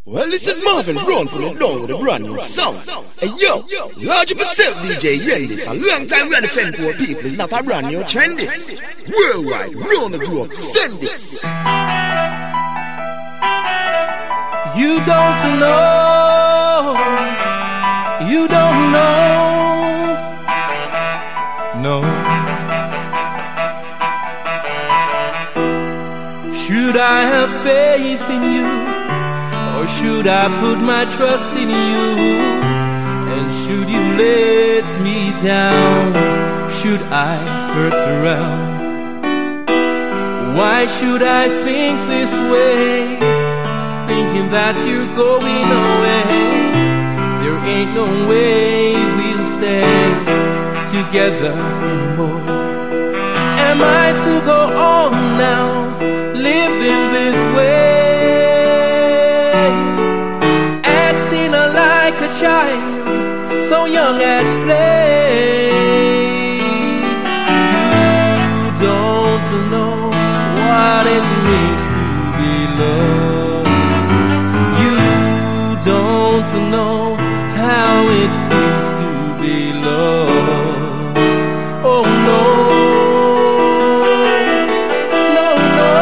Well, this is Marvin Brown coming down with a brand new song. Hey yo, large up yourself, DJ Yendis. A long time we are defend poor people. It's not a brand new trend. This worldwide, round the globe, send this. You don't know. You don't know. No. Should I have faith in you? Or should I put my trust in you? And should you let me down? Should I hurt around? Why should I think this way? Thinking that you're going away. There ain't no way we'll stay together anymore. Am I to go on now, living this way? Acting like a child, so young at play. You don't know what it means to be loved. You don't know how it feels to be loved. Oh no, no,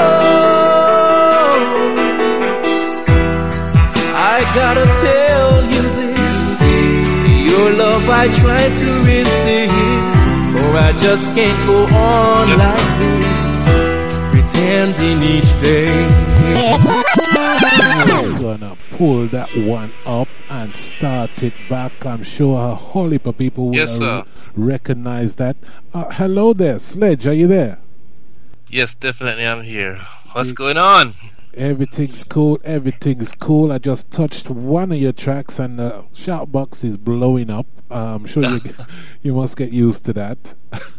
no. I gotta tell you this, your love I try to resist, for I just can't go on like this, pretending each day. I'm gonna pull that one up and start it back. I'm sure a whole heap of people will recognize that. Hello there, Sledge, are you there? Yes, definitely I'm here. What's going on? Everything's cool, everything's cool. I just touched one of your tracks and the shout box is blowing up. I'm sure you must get used to that.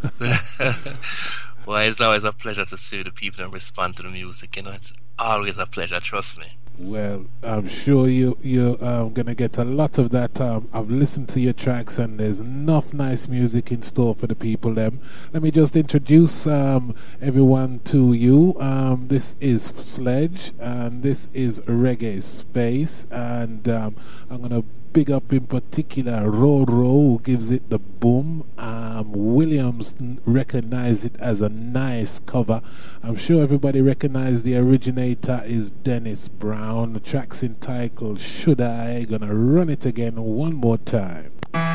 Well, it's always a pleasure to see the people and respond to the music. You know, it's always a pleasure, trust me. Well, I'm sure you're gonna get a lot of that. I've listened to your tracks and there's enough nice music in store for the people. Let me just introduce everyone to you. This is Sledge and this is Reggae Space, and I'm gonna big up in particular Roro, who gives it the boom. Williams recognized it as a nice cover. I'm sure everybody recognized the originator is Dennis Brown. The track's entitled Should I? Gonna run it again one more time.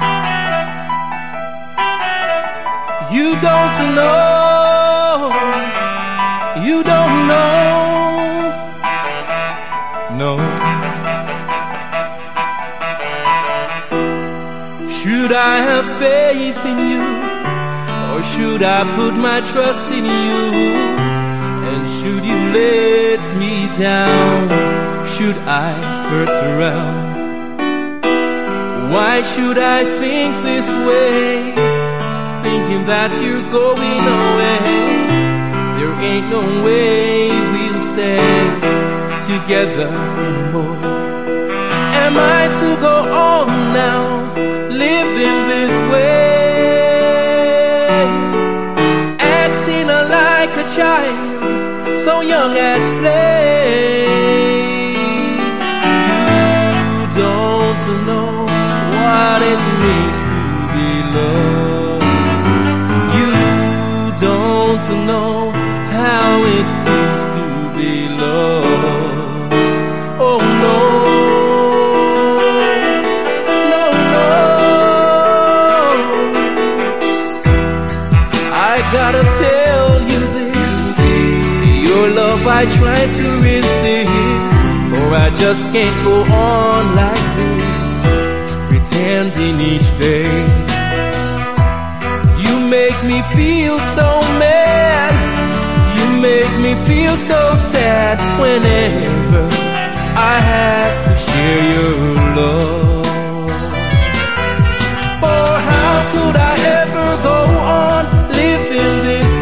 You don't know. You don't know. No. Should I have faith in you? Or should I put my trust in you? And should you let me down? Should I hurt around? Why should I think this way? Thinking that you're going away. There ain't no way we'll stay together anymore. Am I to go on now, living this way? Acting like a child, so young at play. You don't know what it means to be loved. You don't know how it feels to be loved. Oh no, no, no. I gotta tell you this, your love I try to resist, for I just can't go on like this, pretending each day. You make me feel so mad, you make me feel so sad whenever I have to share your love. For how could I ever go on living this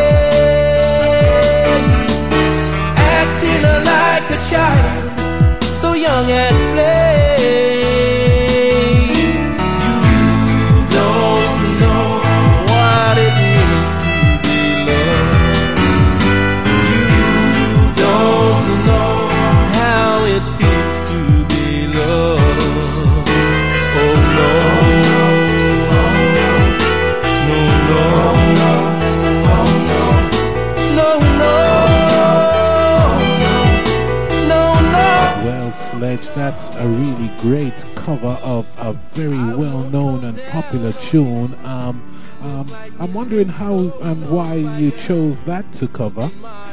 way? Acting like a child, so young at play. You don't know what it means to be loved. You don't know how it feels to be Sledge. That's a really great cover of a very well-known and popular tune. I'm wondering how and why you chose that to cover.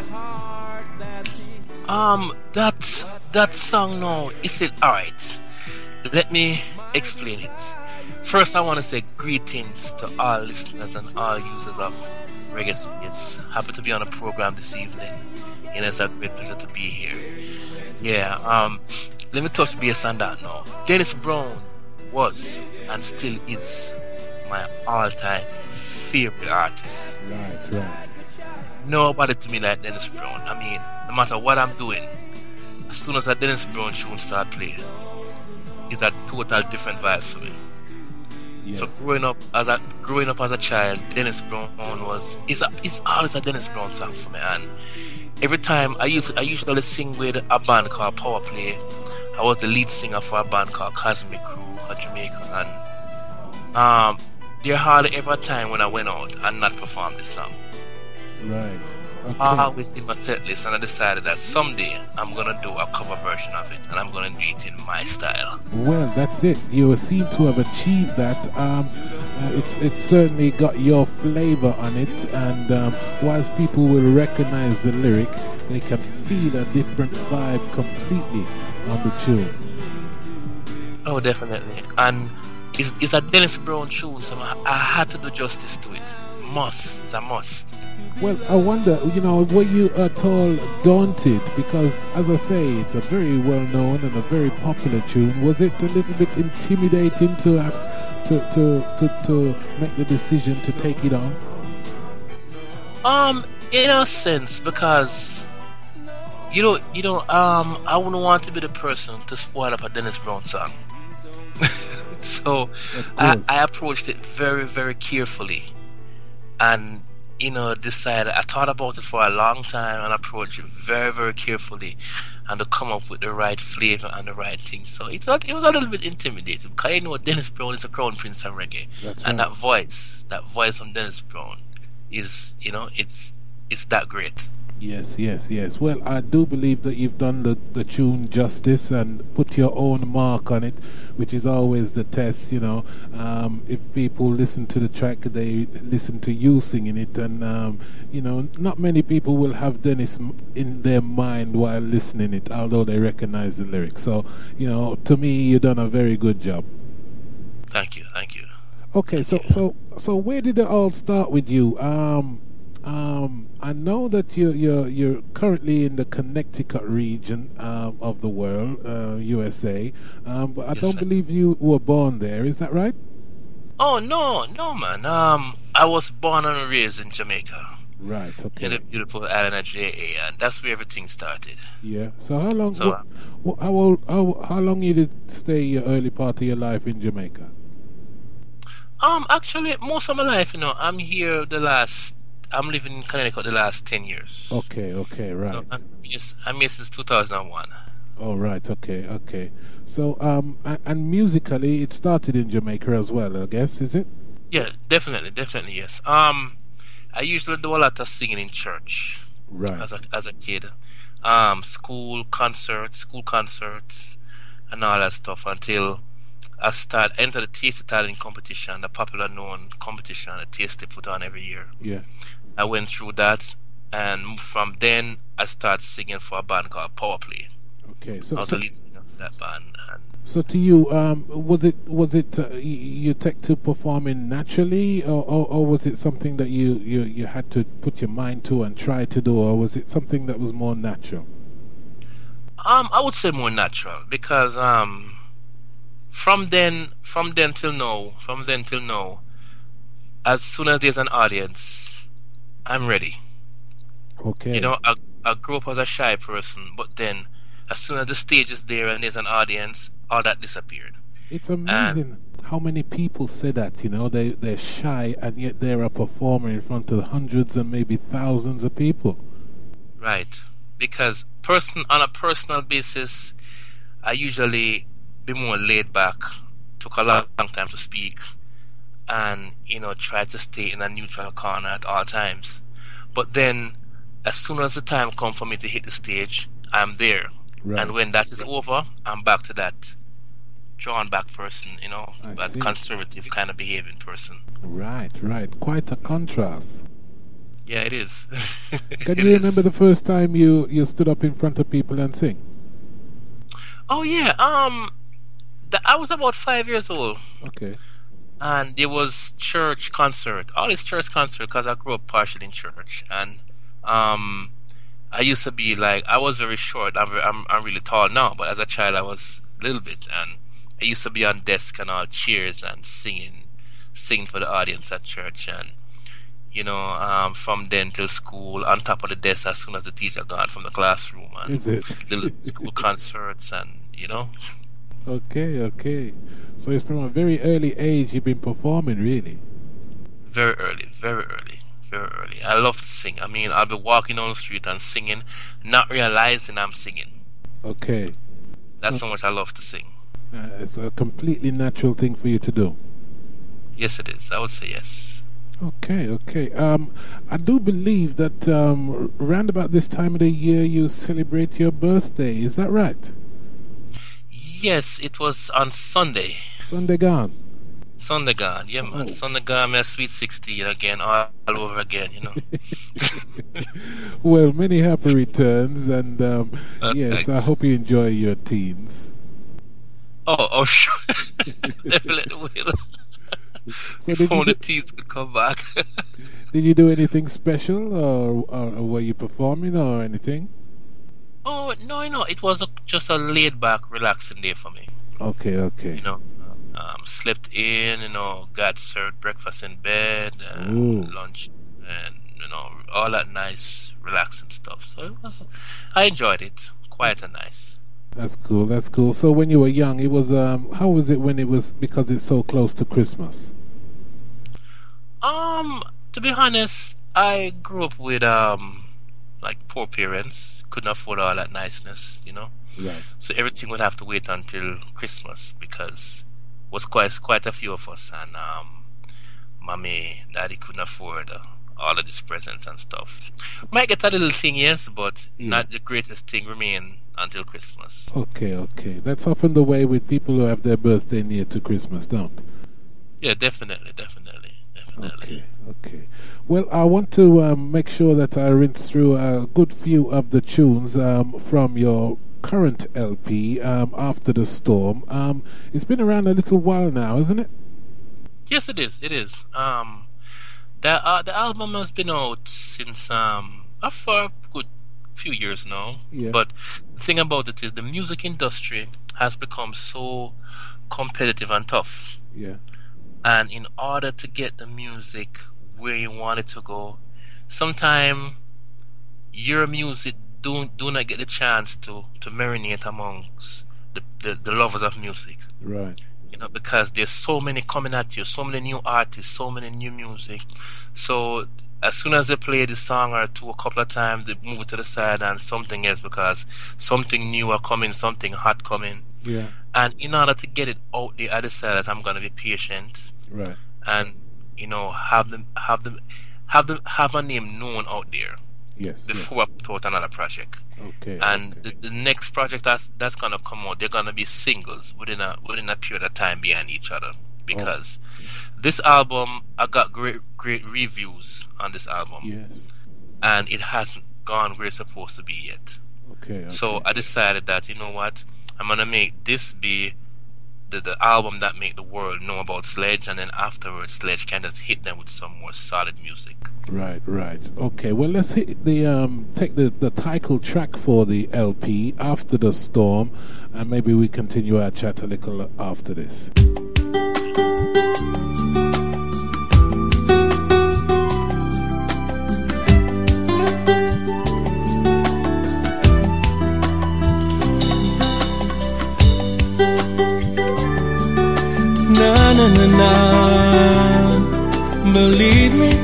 That song now, is it alright? Let me explain it. First, I want to say greetings to all listeners and all users of Reggae Space. Happy to be on a program this evening. And it's a great pleasure to be here. Yeah, let me touch base on that now. Dennis Brown was and still is my all-time favorite artist. Right. Nobody to me like Dennis Brown. I mean, no matter what I'm doing, as soon as a Dennis Brown tune start playing, it's a total different vibe for me. Yeah. So growing up as a child, Dennis Brown is always a Dennis Brown song for me. And every time I usually sing with a band called Power Play. I was the lead singer for a band called Cosmic Crew in Jamaica, and there hardly ever a time when I went out and not performed this song. Right. Okay. I always in my set list, and I decided that someday I'm gonna do a cover version of it, and I'm gonna do it in my style. Well, that's it. You seem to have achieved that. It's certainly got your flavor on it, and whilst people will recognize the lyric, they can feel a different vibe completely on the tune. Oh, definitely. And it's a Dennis Brown tune, so I had to do justice to it. It's a must. Well, I wonder, were you at all daunted? Because, as I say, it's a very well-known and a very popular tune. Was it a little bit intimidating to make the decision to take it on? In a sense, because I wouldn't want to be the person to spoil up a Dennis Brown song. So I approached it very, very carefully, and decided. I thought about it for a long time and approached it very, very carefully, and to come up with the right flavor and the right thing. So it was a little bit intimidating, because Dennis Brown is a crown prince of reggae. That's and right. that voice from Dennis Brown is, it's that great. Yes. Well, I do believe that you've done the tune justice and put your own mark on it, which is always the test, If people listen to the track, they listen to you singing it, and, not many people will have Dennis in their mind while listening it, although they recognize the lyrics. So, to me, you've done a very good job. Thank you. Okay, so where did it all start with you? I know that you're currently in the Connecticut region of the world, USA, but I don't believe you were born there. Is that right? Oh no, man. I was born and raised in Jamaica. Right. Okay. In the beautiful island of JA, and that's where everything started. Yeah. So how long? How long you did stay your early part of your life in Jamaica? Actually, most of my life, I'm here I'm living in Connecticut the last 10 years. Okay, right. So I'm here since 2001. Oh, right, okay. So, and musically, it started in Jamaica as well, I guess, is it? Yeah, definitely, yes. I usually do a lot of singing in church. Right. As a kid. School concerts, and all that stuff, until I entered the Tasty Talent competition, the popular known competition that Tasty put on every year. Yeah. I went through that, and from then I started singing for a band called Power Play. Okay, I was the lead singer of that band. So to you, was it you take to performing naturally, or was it something that you had to put your mind to and try to do, or was it something that was more natural? I would say more natural, because from then till now, as soon as there's an audience, I'm ready. Okay. I grew up as a shy person, but then as soon as the stage is there and there's an audience, all that disappeared. It's amazing how many people say that, they're shy, and yet they're a performer in front of hundreds and maybe thousands of people. Right. Because on a personal basis, I usually be more laid back, took a long time to speak, and try to stay in a neutral corner at all times. But then, as soon as the time comes for me to hit the stage, I'm there. Right. And when that is over, I'm back to that drawn back person, you know, that conservative kind of behaving person. Right. Quite a contrast. Yeah, it is. Can you remember the first time you stood up in front of people and sing? Oh yeah, I was about 5 years old. Okay. And there was church concert, all this church concert, because I grew up partially in church, and I used to be like, I was very short. I'm really tall now, but as a child I was a little bit, and I used to be on desk and all cheers and singing for the audience at church, and you know, from then till school, on top of the desk as soon as the teacher gone from the classroom, and little school concerts, and you know. Okay. So it's from a very early age you've been performing, really? Very early. I love to sing. I mean, I'll be walking on the street and singing, not realizing I'm singing. Okay. That's how much I love to sing. It's a completely natural thing for you to do. Yes, it is. I would say yes. Okay. I do believe that around about this time of the year you celebrate your birthday. Is that right? Yes, it was on Sunday. Sunday gone, yeah, man. Sunday gone, my sweet 16 again, all over again, you know. Well, many happy returns, and yes, thanks. I hope you enjoy your teens. Oh, sure. Definitely. So Before the teens could come back. Did you do anything special, or were you performing or anything? Oh, no, it was just a laid-back, relaxing day for me. Okay. You know, slept in, you know, got served breakfast in bed, and lunch, and, you know, all that nice, relaxing stuff. So I enjoyed it, quite nice. That's cool. So when you were young, it was, how was it when it was, because it's so close to Christmas? To be honest, I grew up with, like, poor parents. Couldn't afford all that niceness, you know. Right. So everything would have to wait until Christmas, because it was quite a few of us, and mommy, daddy couldn't afford all of these presents and stuff. Might get a little thing, yes, but not the greatest thing remain until Christmas. Okay. That's often the way with people who have their birthday near to Christmas, don't? Yeah, definitely. Okay. Well, I want to make sure that I rinse through a good few of the tunes from your current LP, After the Storm. It's been around a little while now, isn't it? Yes, it is. The album has been out since for a good few years now. Yeah. But the thing about it is the music industry has become so competitive and tough. Yeah. And in order to get the music where you want it to go, sometimes your music do not get the chance to marinate amongst the lovers of music. Right. You know, because there's so many coming at you, so many new artists, so many new music. So as soon as they play the song or two a couple of times, they move it to the side and something else, because something new are coming, something hot coming. Yeah. And in order to get it out there, I decided that I'm going to be patient. Right. And, you know, have my name known out there. Yes. Before I put out another project. Okay. And the next project that's gonna come out, they're gonna be singles within a period of time behind each other. Because this album, I got great reviews on this album. Yes. And it hasn't gone where it's supposed to be yet. Okay. So I decided that, you know what, I'm gonna make this be the album that make the world know about Sledge, and then afterwards Sledge can just hit them with some more solid music. Right. Okay, well, let's hit take the title track for the LP, After the Storm, and maybe we continue our chat a little after this. Na. Believe me.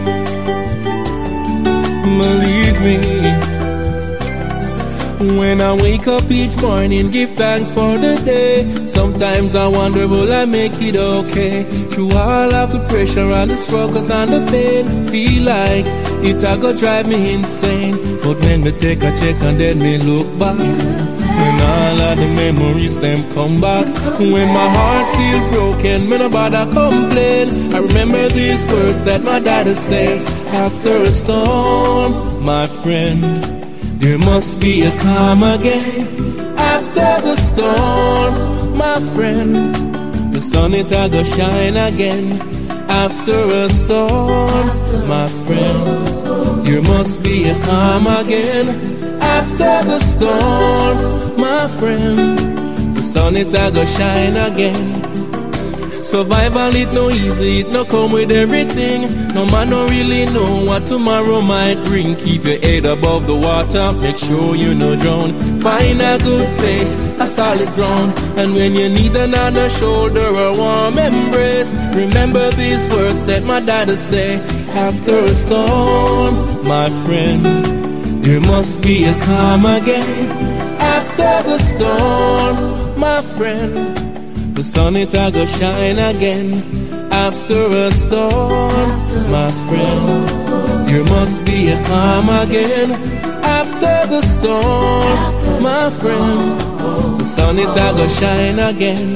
When I wake up each morning, give thanks for the day. Sometimes I wonder, will I make it okay? Through all of the pressure and the struggles and the pain, feel like it a go drive me insane. But when me take a check and then me look back, when all of the memories them come back. When my heart feel broken, me no bother complain. I remember these words that my daddy say. After a storm, my friend, there must be a calm again. After the storm, my friend, the sun it a go shine again. After a storm, my friend, there must be a calm again. After the storm, my friend, the sun it a go shine again. Survival it no easy, it no come with everything. No man no really know what tomorrow might bring. Keep your head above the water, make sure you no drown. Find a good place, a solid ground. And when you need another shoulder or warm embrace, remember these words that my daddy say. After a storm, my friend, there must be a calm again. After the storm, my friend, the sun it a go shine again. After a storm, my friend, there must be a calm again. After the storm, my friend, the sun it a go shine again.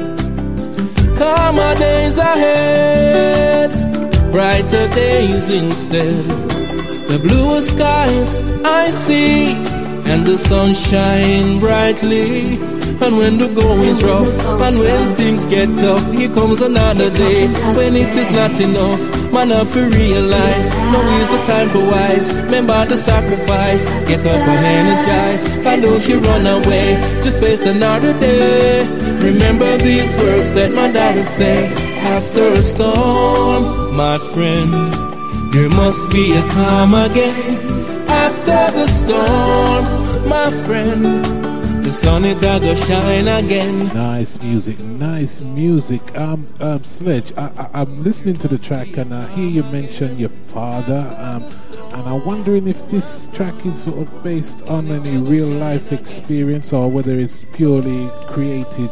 Calmer days ahead, brighter days instead. The blue skies I see, and the sun shine brightly. And when the going's rough, and when things get tough, here comes another day when it is not enough. Man have to realize, no is the time for wise. Remember the sacrifice, get up and energize. And don't you run away, just face another day. Remember these words that my daddy say. After a storm, my friend, there must be a calm again. After the storm, my friend, the sun it a go shine again. Nice music, nice music. Sledge, I'm listening to the track and I hear you mention your father. And I'm wondering if this track is sort of based on any real life experience or whether it's purely created,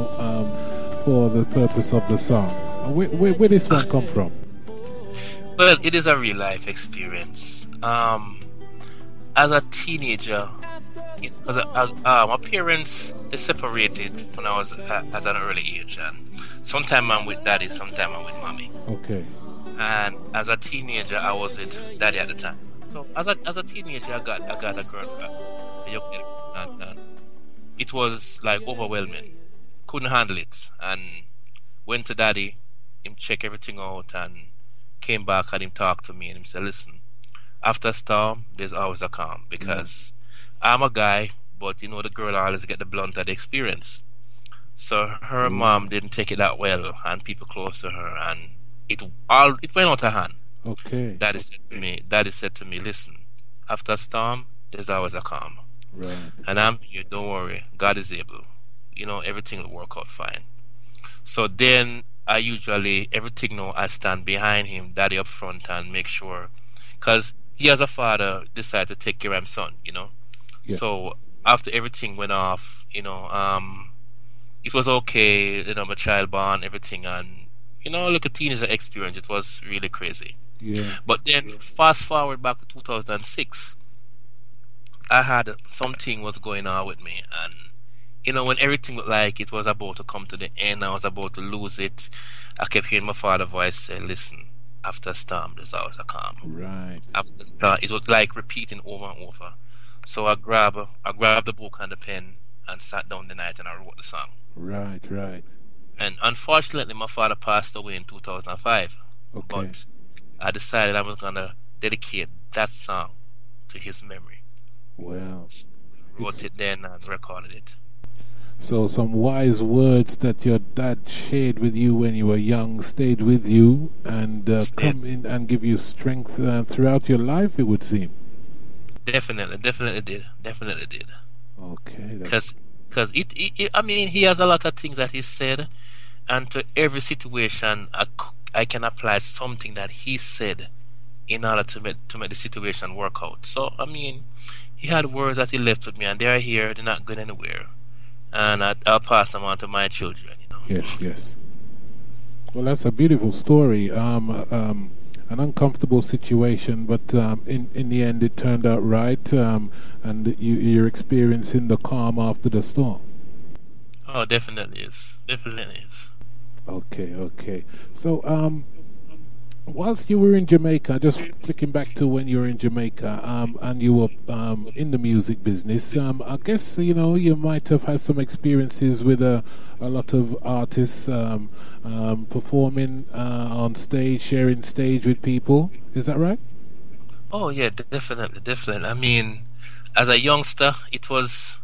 for the purpose of the song. Where this one come from? Well, it is a real life experience. As a teenager, my parents, they separated when I was at an early age, and sometime I'm with daddy, sometime I'm with mommy. Okay. And as a teenager, I was with daddy at the time. So as a teenager, I got a girlfriend, a young girl, and it was like overwhelming. Couldn't handle it, and went to daddy. Him check everything out, and came back and him talk to me, and him said, "Listen, after a storm, there's always a calm, because." I'm a guy, but the girl always get the blunt of the experience. So her mom didn't take it that well, and people close to her, and it went out of hand. Okay. Daddy said to me, "Listen, after a storm, there's always a calm." Right. And I'm here, don't worry, God is able. Everything will work out fine. So then I stand behind him, daddy up front, and make sure, because he as a father decided to take care of his son, Yeah. So after everything went off, it was okay, my child born, everything, and like a teenager experience, it was really crazy. Yeah. But then fast forward back to 2006, I had something was going on with me, and when everything looked like it was about to come to the end, I was about to lose it, I kept hearing my father's voice say, "Listen, after a storm, there's always a calm." Right. After the storm, it was like repeating over and over. So I grabbed the book and the pen and sat down the night and I wrote the song. Right. And unfortunately, my father passed away in 2005. Okay. But I decided I was gonna dedicate that song to his memory. Well, Wrote it then and recorded it. So some wise words that your dad shared with you when you were young stayed with you and come in and give you strength throughout your life, it would seem. Definitely did. Okay. Because he has a lot of things that he said, and to every situation I can apply something that he said in order to make the situation work out. So he had words that he left with me, and they're here, they're not going anywhere, and I'll pass them on to my children. Yes. Well, that's a beautiful story. an uncomfortable situation, but in the end it turned out right, and you're experiencing the calm after the storm. Oh, definitely is. Definitely is. Okay. So, whilst you were in Jamaica, just flicking back to when you were in Jamaica, and you were in the music business, I guess you might have had some experiences with a lot of artists performing on stage, sharing stage with people. Is that right? Oh yeah, definitely. I mean, as a youngster, it was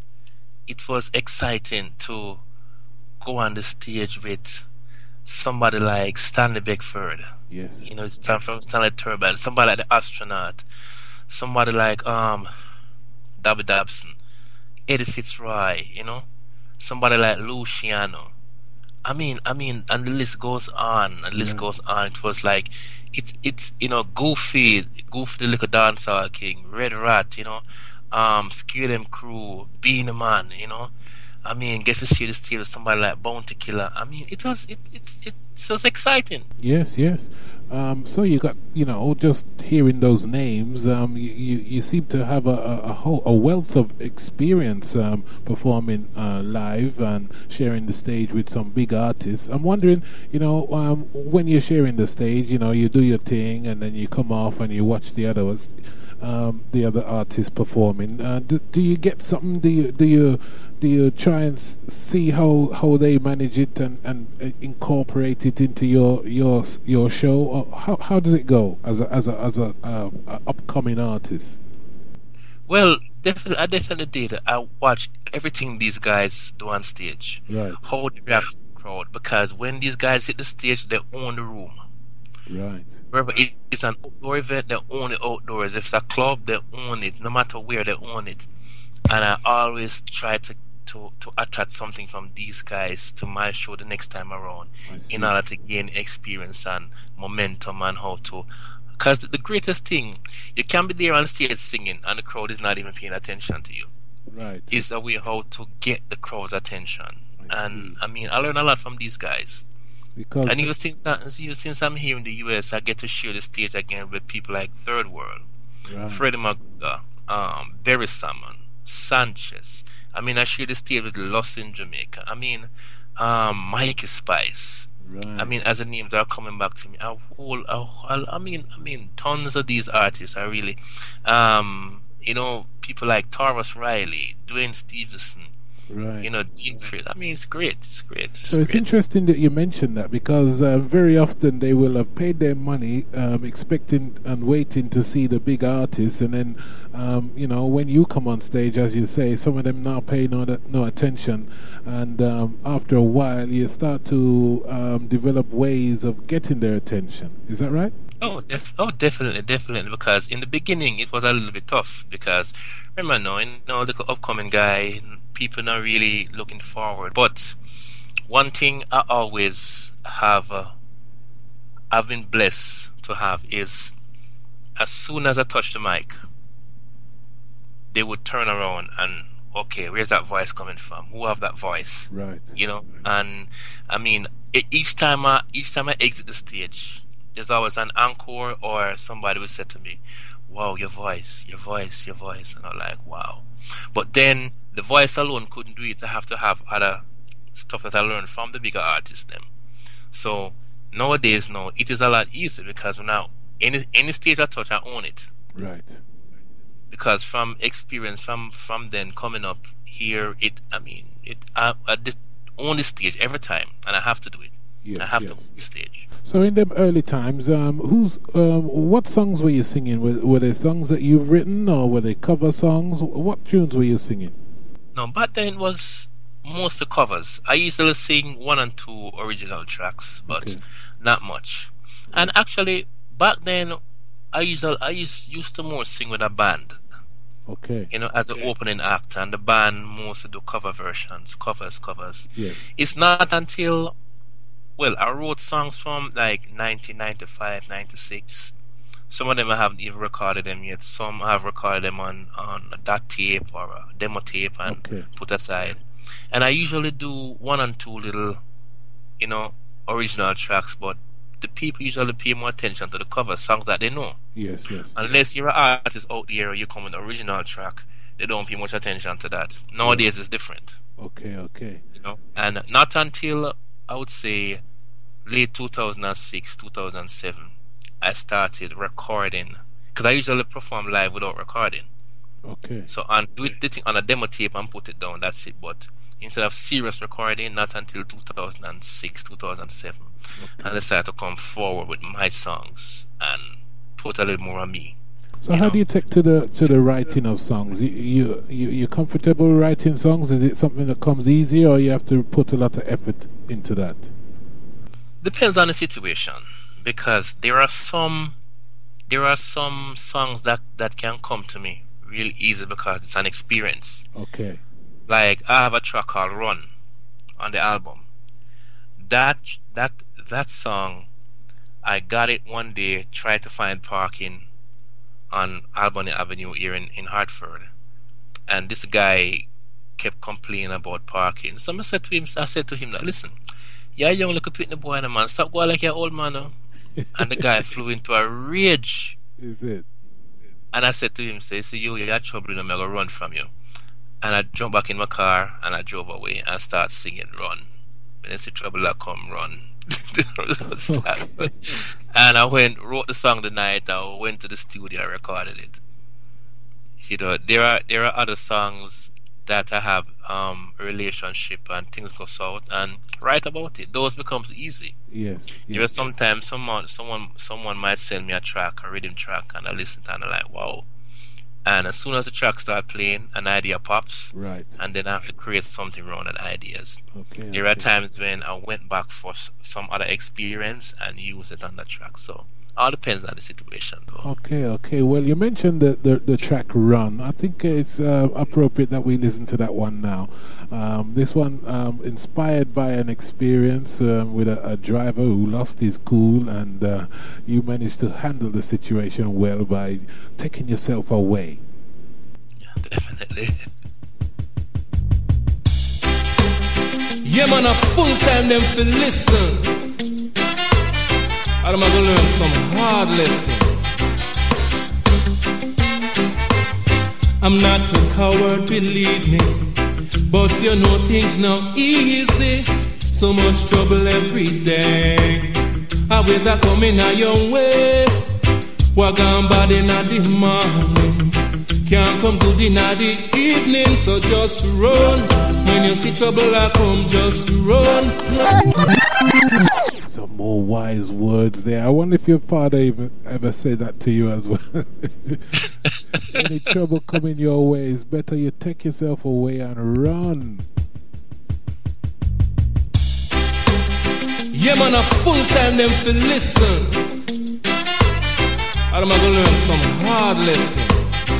exciting to go on the stage with somebody like Stanley Beckford. Yes. It's from Stanley Turban. Somebody like the Astronaut. Somebody like Dabby Dobson, Eddie Fitzroy. Somebody like Luciano. I mean, and the list goes on. And the list goes on. It was like it's Goofy the Little Dancehall King, Red Rat. Scare Them Crew, Beenie Man. I mean, get to see the stage with somebody like Bounty Killer. I mean, it was exciting. Yes. So you got just hearing those names, you seem to have a wealth of experience performing live and sharing the stage with some big artists. I'm wondering, when you're sharing the stage, you do your thing and then you come off and you watch the other artists performing. Do you get something? Do you try and see how they manage it and incorporate it into your show? Or how does it go as a upcoming artist? Well, I definitely did. I watch everything these guys do on stage. Right. How they react to the crowd, because when these guys hit the stage, they own the room. Right. Wherever it's an outdoor event, they own it outdoors. If it's a club, they own it. No matter where, they own it. And I always try to attach something from these guys to my show the next time around, in order to gain experience and momentum and how to. Because the greatest thing, you can be there on stage singing and the crowd is not even paying attention to you. Right. Is a way how to get the crowd's attention. And I mean, I learn a lot from these guys. And even since I'm here in the US, I get to share the stage again with people like Third World, right. Freddie McGregor, Barry Salmon, Sanchez. I mean, I share the stage with Lost in Jamaica. I mean, Mikey Spice. Right. I mean, as the names are coming back to me, I mean, tons of these artists are really, people like Taurus Riley, Dwayne Stevenson. Right. Dean Fritz. I mean, it's great. It's great. Interesting that you mentioned that, because very often they will have paid their money expecting and waiting to see the big artists, and then when you come on stage, as you say, some of them not paying no attention, and after a while you start to develop ways of getting their attention. Is that right? Definitely. Because in the beginning it was a little bit tough, because remember now, the upcoming guy, people not really looking forward. But one thing I always have, I've been blessed to have, is as soon as I touch the mic, they would turn around and, okay, where's that voice coming from? Who have that voice? Right. And I mean, each time I exit the stage, there's always an encore, or somebody would say to me, wow, your voice, and I'm like, wow. But then the voice alone couldn't do it. I have to have other stuff that I learned from the bigger artists them. So nowadays, it is a lot easier, because now any stage I touch, I own it. Right. Because from experience, from then coming up here, I own the stage every time, and I have to do it. Yes, I have to own the stage. So in them early times, what songs were you singing? Were they songs that you've written, or were they cover songs? What tunes were you singing? No, back then it was most of covers. I usually sing 1 and 2 original tracks, but not much. And actually, back then, I used to more sing with a band. Okay. As an opening act, and the band mostly do cover versions, covers. Yes. It's not until, I wrote songs from like 1995, 96. Some of them I haven't even recorded them yet. Some I have recorded them on a DAT tape or a demo tape and put aside. And I usually do 1 and 2 little, original tracks, but the people usually pay more attention to the cover songs that they know. Yes. Unless you're an artist out there or you come with an original track, they don't pay much attention to that. Nowadays it's different. Okay. You know, and not until I would say late 2006, 2007, I started recording, because I usually perform live without recording. Okay. So and do it the thing on a demo tape and put it down. That's it. But instead of serious recording, not until 2006, 2007, and I started to come forward with my songs and put a little more on me. So how do you take to the writing of songs? You're comfortable writing songs? Is it something that comes easy, or you have to put a lot of effort into that? Depends on the situation, because there are some songs that can come to me real easy because it's an experience. Okay. Like I have a track called Run on the album. That song, I got it one day, tried to find parking on Albany Avenue here in Hartford, and this guy kept complaining about parking. So I said to him, listen, you're young, look at the boy and a man, stop going like your old man now. And the guy flew into a rage. Is it? And I said to him, say, you're trouble, I'm going to run from you. And I jumped back in my car and I drove away and started singing Run. When I see trouble, I come run. Okay. And I wrote the song the night. I went to the studio, I recorded it. You know, there are other songs that I have a relationship and things go south and write about it. Those becomes easy. Yes. There are sometimes someone might send me a track, a rhythm track, and I listen to it and I'm like, wow. And as soon as the track starts playing, an idea pops. Right. And then I have to create something around that ideas. Okay. There are times when I went back for some other experience and use it on the track. So all depends on the situation. Okay. Well, you mentioned the track Run. I think it's appropriate that we listen to that one now. This one inspired by an experience with a driver who lost his cool, and you managed to handle the situation well by taking yourself away. Yeah, definitely. Yeah, man, a full time them for listen. I'm gonna learn some hard lesson. I'm not a coward, believe me, but you know things not easy. So much trouble every day. Always a coming a young way. Wagon bad in the morning, can't come to dinner the evening. So just run. When you see trouble I come, just run. Some more wise words there. I wonder if your father even ever said that to you as well. Any trouble coming your way, it's better you take yourself away and run. Yeah, man, a full time them for listen. I'm gonna learn some hard lesson.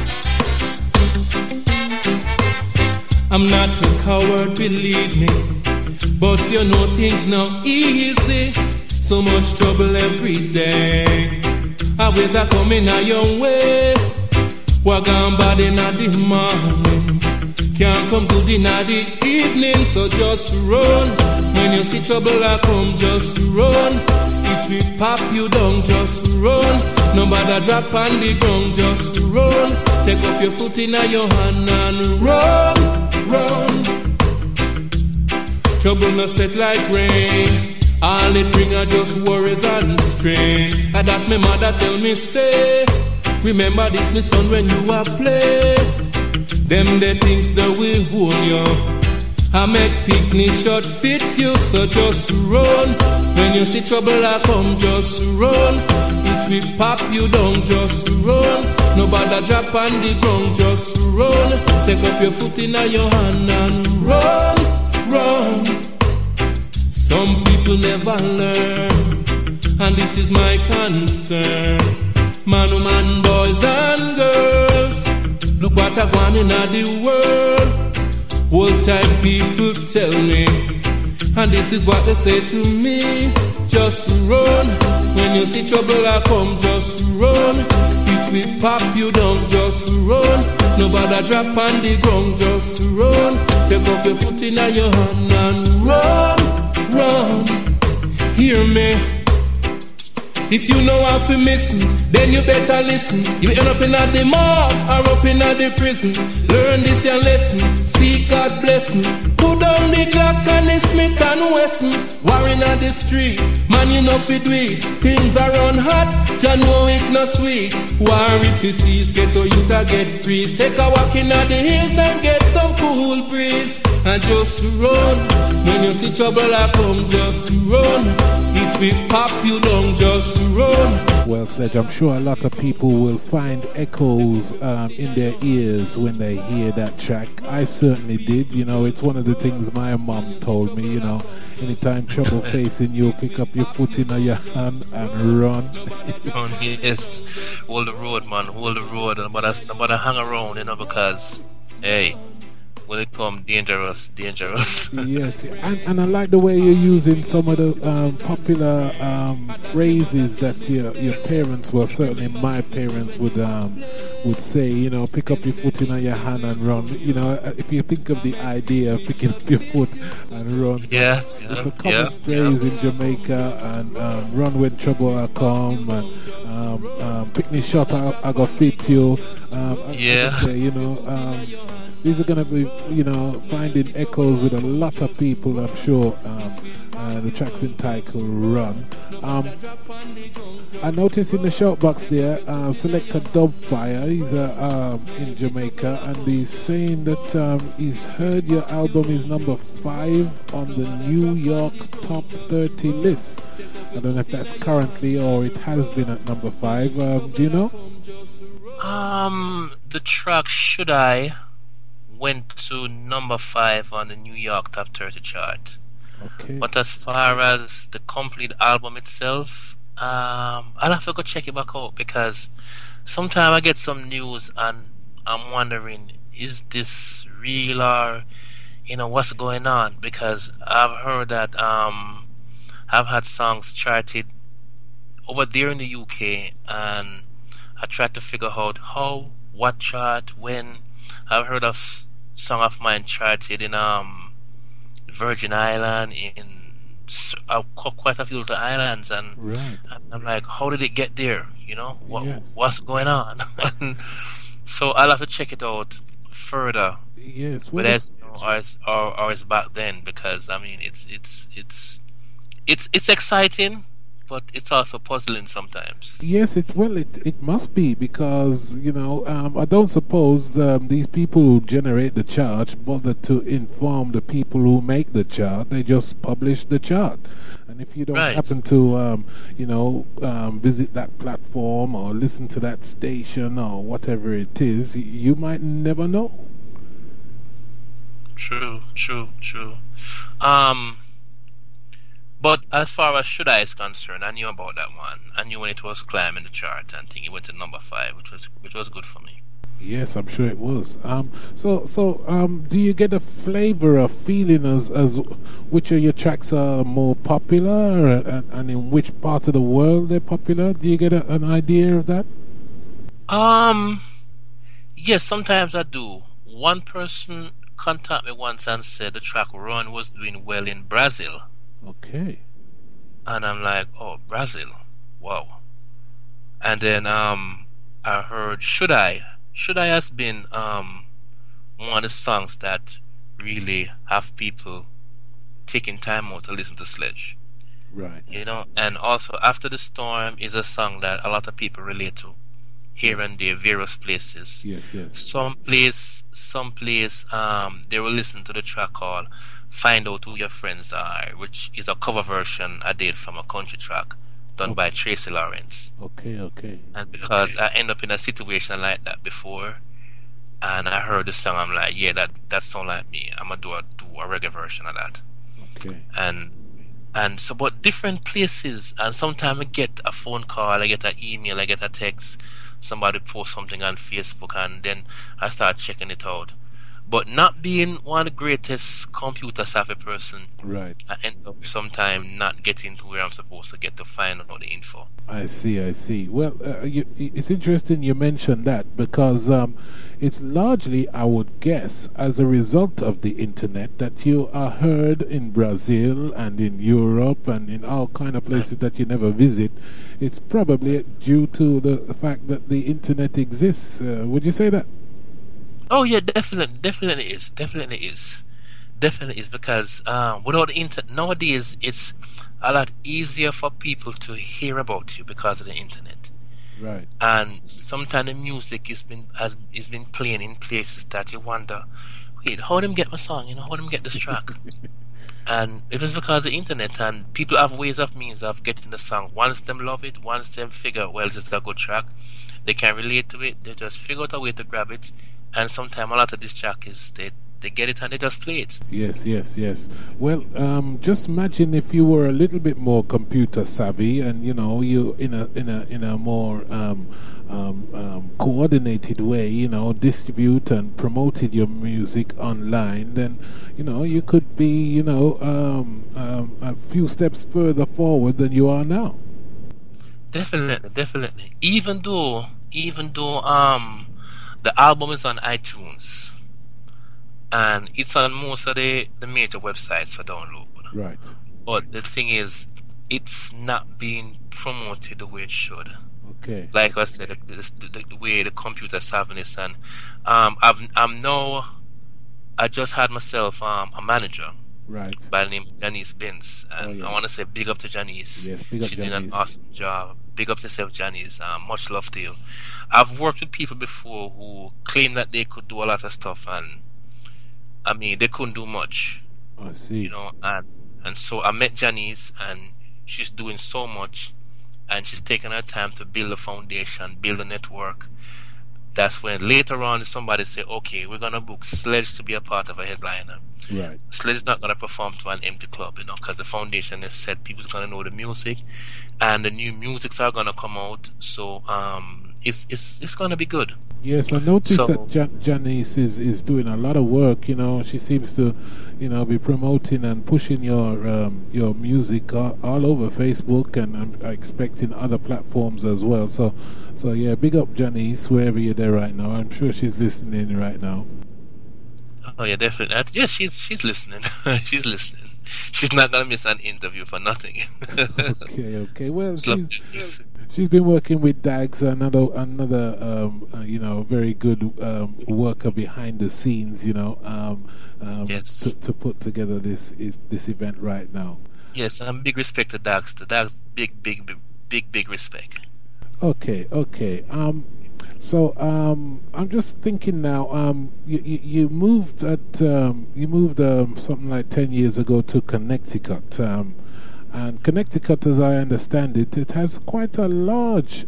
I'm not a coward, believe me, but you know things not easy. So much trouble every day. Always a coming a young way. Wagon bad in the morning, can't come to dinner the evening. So just run. When you see trouble I come, just run. It will pop you down, just run. Nobody drop on the ground, just run. Take up your foot in your hand and run. Trouble no set like rain. All it bring are just worries and strain. And that my mother tell me say, remember this my son when you are play. Them the things that will hold you. I make picnic short fit you, so just run. When you see trouble I come, just run. It will pop you down, just run. Nobody drop on the ground, just run. Take up your foot in your hand and run. Some people never learn, and this is my concern. Man, woman, boys and girls, look what I've gone in the world. Old time people tell me, and this is what they say to me. Just run. When you see trouble I come, just run. It will pop you down, just run. Nobody drop on the ground, just run. Take up your foot in your hand and run. Hear me, If you know how to miss me, then you better listen. You end up in the mob or up in the prison. Learn this your lesson, seek God blessing. Put down the Glock and the Smith and Wesson. Warring on the street, man you know fit weed. Things are run hot, you know it no sweet. War if you seize, get or you to get freeze. Take a walk in the hills and get some cool breeze. And just run, when you see trouble I come, just run. It will pop you down, just run. Well, Sledge, I'm sure a lot of people will find echoes in their ears when they hear that track. I certainly did. You know, it's one of the things my mom told me, you know, anytime trouble facing you, pick up your foot in your hand and run. Yes, hold the road, man, hold the road. Nobody hang around, you know, because, hey, when it comes dangerous. Yes, and I like the way you're using some of the popular phrases that your parents, well, certainly my parents would say, you know, pick up your foot in your hand and run. You know, if you think of the idea of picking up your foot and run. Yeah. It's a common phrase in Jamaica, and run when trouble will come, and picnic shot I got fit you. You know, these are going to be, you know, finding echoes with a lot of people, I'm sure. The track's entitled Run. I noticed in the shout box there, Selector Dubfire, he's in Jamaica, and he's saying that he's heard your album is number 5 on the New York Top 30 list. I don't know if that's currently or it has been at number 5. Do you know? The track Should I went to number 5 on the New York Top 30 chart. Okay. But as far as the complete album itself, I'll have to go check it back out, because sometimes I get some news and I'm wondering, is this real, or, you know, what's going on? Because I've heard that I've had songs charted over there in the UK, and I tried to figure out how, what chart, when. I've heard of song of mine charted in Virgin Island, in quite a few little islands, and right. I'm like, how did it get there? You know, Yes. what's going on? So I'll have to check it out further. Yes, But as or as back then, because I mean it's exciting, but it's also puzzling sometimes. yes, it must be, because, you know, I don't suppose these people who generate the chart bother to inform the people who make the chart. They just publish the chart, and if you don't Right. happen to visit that platform or listen to that station or whatever it is, you might never know. True. But as far as Should I is concerned, I knew about that one. I knew when it was climbing the chart, and I think it went to number 5, which was good for me. Yes, I'm sure it was. So do you get a flavor, a feeling as which of your tracks are more popular, and in which part of the world they're popular? Do you get an idea of that? Yes, sometimes I do. One person contacted me once and said the track Run was doing well in Brazil. Okay. And I'm like, oh, Brazil, wow. And then I heard Should I has been one of the songs that really have people taking time out to listen to Sledge. Right. You know, and also After the Storm is a song that a lot of people relate to here and there, various places. Yes. Some place they will listen to the track called Find Out Who Your Friends Are, which is a cover version I did from a country track done by Tracy Lawrence. Okay. And because I end up in a situation like that before, and I heard the song, I'm like, yeah, that sound like me. I'm gonna do a reggae version of that. Okay. And so, but different places, and sometimes I get a phone call, I get an email, I get a text, somebody post something on Facebook, and then I start checking it out. But not being one of the greatest computer savvy person, Right. I end up sometime not getting to where I'm supposed to get to find out the info. I see. Well, it's interesting you mentioned that because it's largely, I would guess, as a result of the internet that you are heard in Brazil and in Europe and in all kind of places that you never visit. It's probably due to the fact that the internet exists. Would you say that? Oh yeah, definitely is because without the internet nowadays it's a lot easier for people to hear about you because of the internet. Right. And sometimes the music is been playing in places that you wonder, wait, how them get my song? How them get this track? And it was because of the internet, and people have ways of means of getting the song. Once them love it, once them figure, well, this is a good track, they can relate to it. They just figure out a way to grab it. And sometimes a lot of this track is they get it and they just play it. Yes. Well, just imagine if you were a little bit more computer savvy, and you in a more coordinated way, distribute and promoted your music online. Then you could be a few steps further forward than you are now. Definitely. Even though the album is on iTunes, and it's on most of the major websites for download. Right. But the thing is, it's not being promoted the way it should. Okay. Like I said, the way the computer savviness, and I just had myself a manager. Right. By the name of Janice Benz, and I want to say big up to Janice. Yes, big up She Janice. did an awesome job. Big up to yourself, Janice. Much love to you. I've worked with people before who claim that they could do a lot of stuff, and I mean they couldn't do much. I see. And so I met Janice, and she's doing so much, and she's taking her time to build a foundation, build a network. That's when later on somebody say, okay, we're gonna book Sledge to be a part of a headliner. Right. Sledge is not gonna perform to an empty club, because the foundation is set. People's gonna know the music, and the new musics are gonna come out. So it's gonna be good. Yes, I noticed that Janice is doing a lot of work. She seems to, be promoting and pushing your music all over Facebook, and I'm expecting other platforms as well. So yeah, big up Janice wherever you're there right now. I'm sure she's listening right now. Oh yeah, definitely. Yeah, she's listening. She's listening. She's not gonna miss an interview for nothing. Okay. Well, she's been working with Dags, another very good worker behind the scenes. Yes. To put together this event right now. Yes, and big respect to Dags. To Dags, big respect. Okay. So I'm just thinking now. You moved something like 10 years ago to Connecticut, and Connecticut, as I understand it, it has quite a large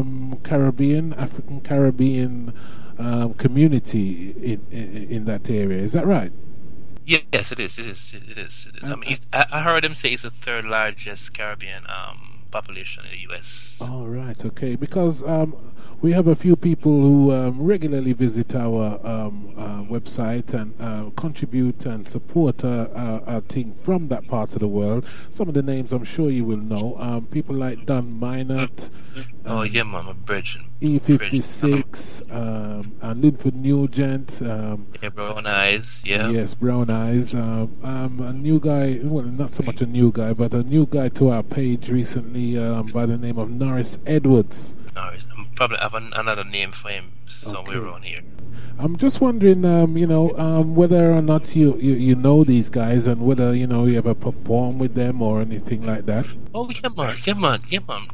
African Caribbean community in that area. Is that right? Yes, it is. I mean, I heard them say it's the third largest Caribbean population in the U.S. Oh, right, okay. Because we have a few people who regularly visit our website and contribute and support our thing from that part of the world. Some of the names I'm sure you will know. People like Don Minot. Oh, yeah, Mama Bridget. E56, and Linford Nugent. Brown Eyes, yeah. Yes, Brown Eyes. A new guy, well, not so much a new guy, but a new guy to our page recently by the name of Norris Edwards. Norris, I probably have another name for him somewhere around here. I'm just wondering, whether or not you know these guys, and whether, you ever perform with them or anything like that. Oh, yeah, man.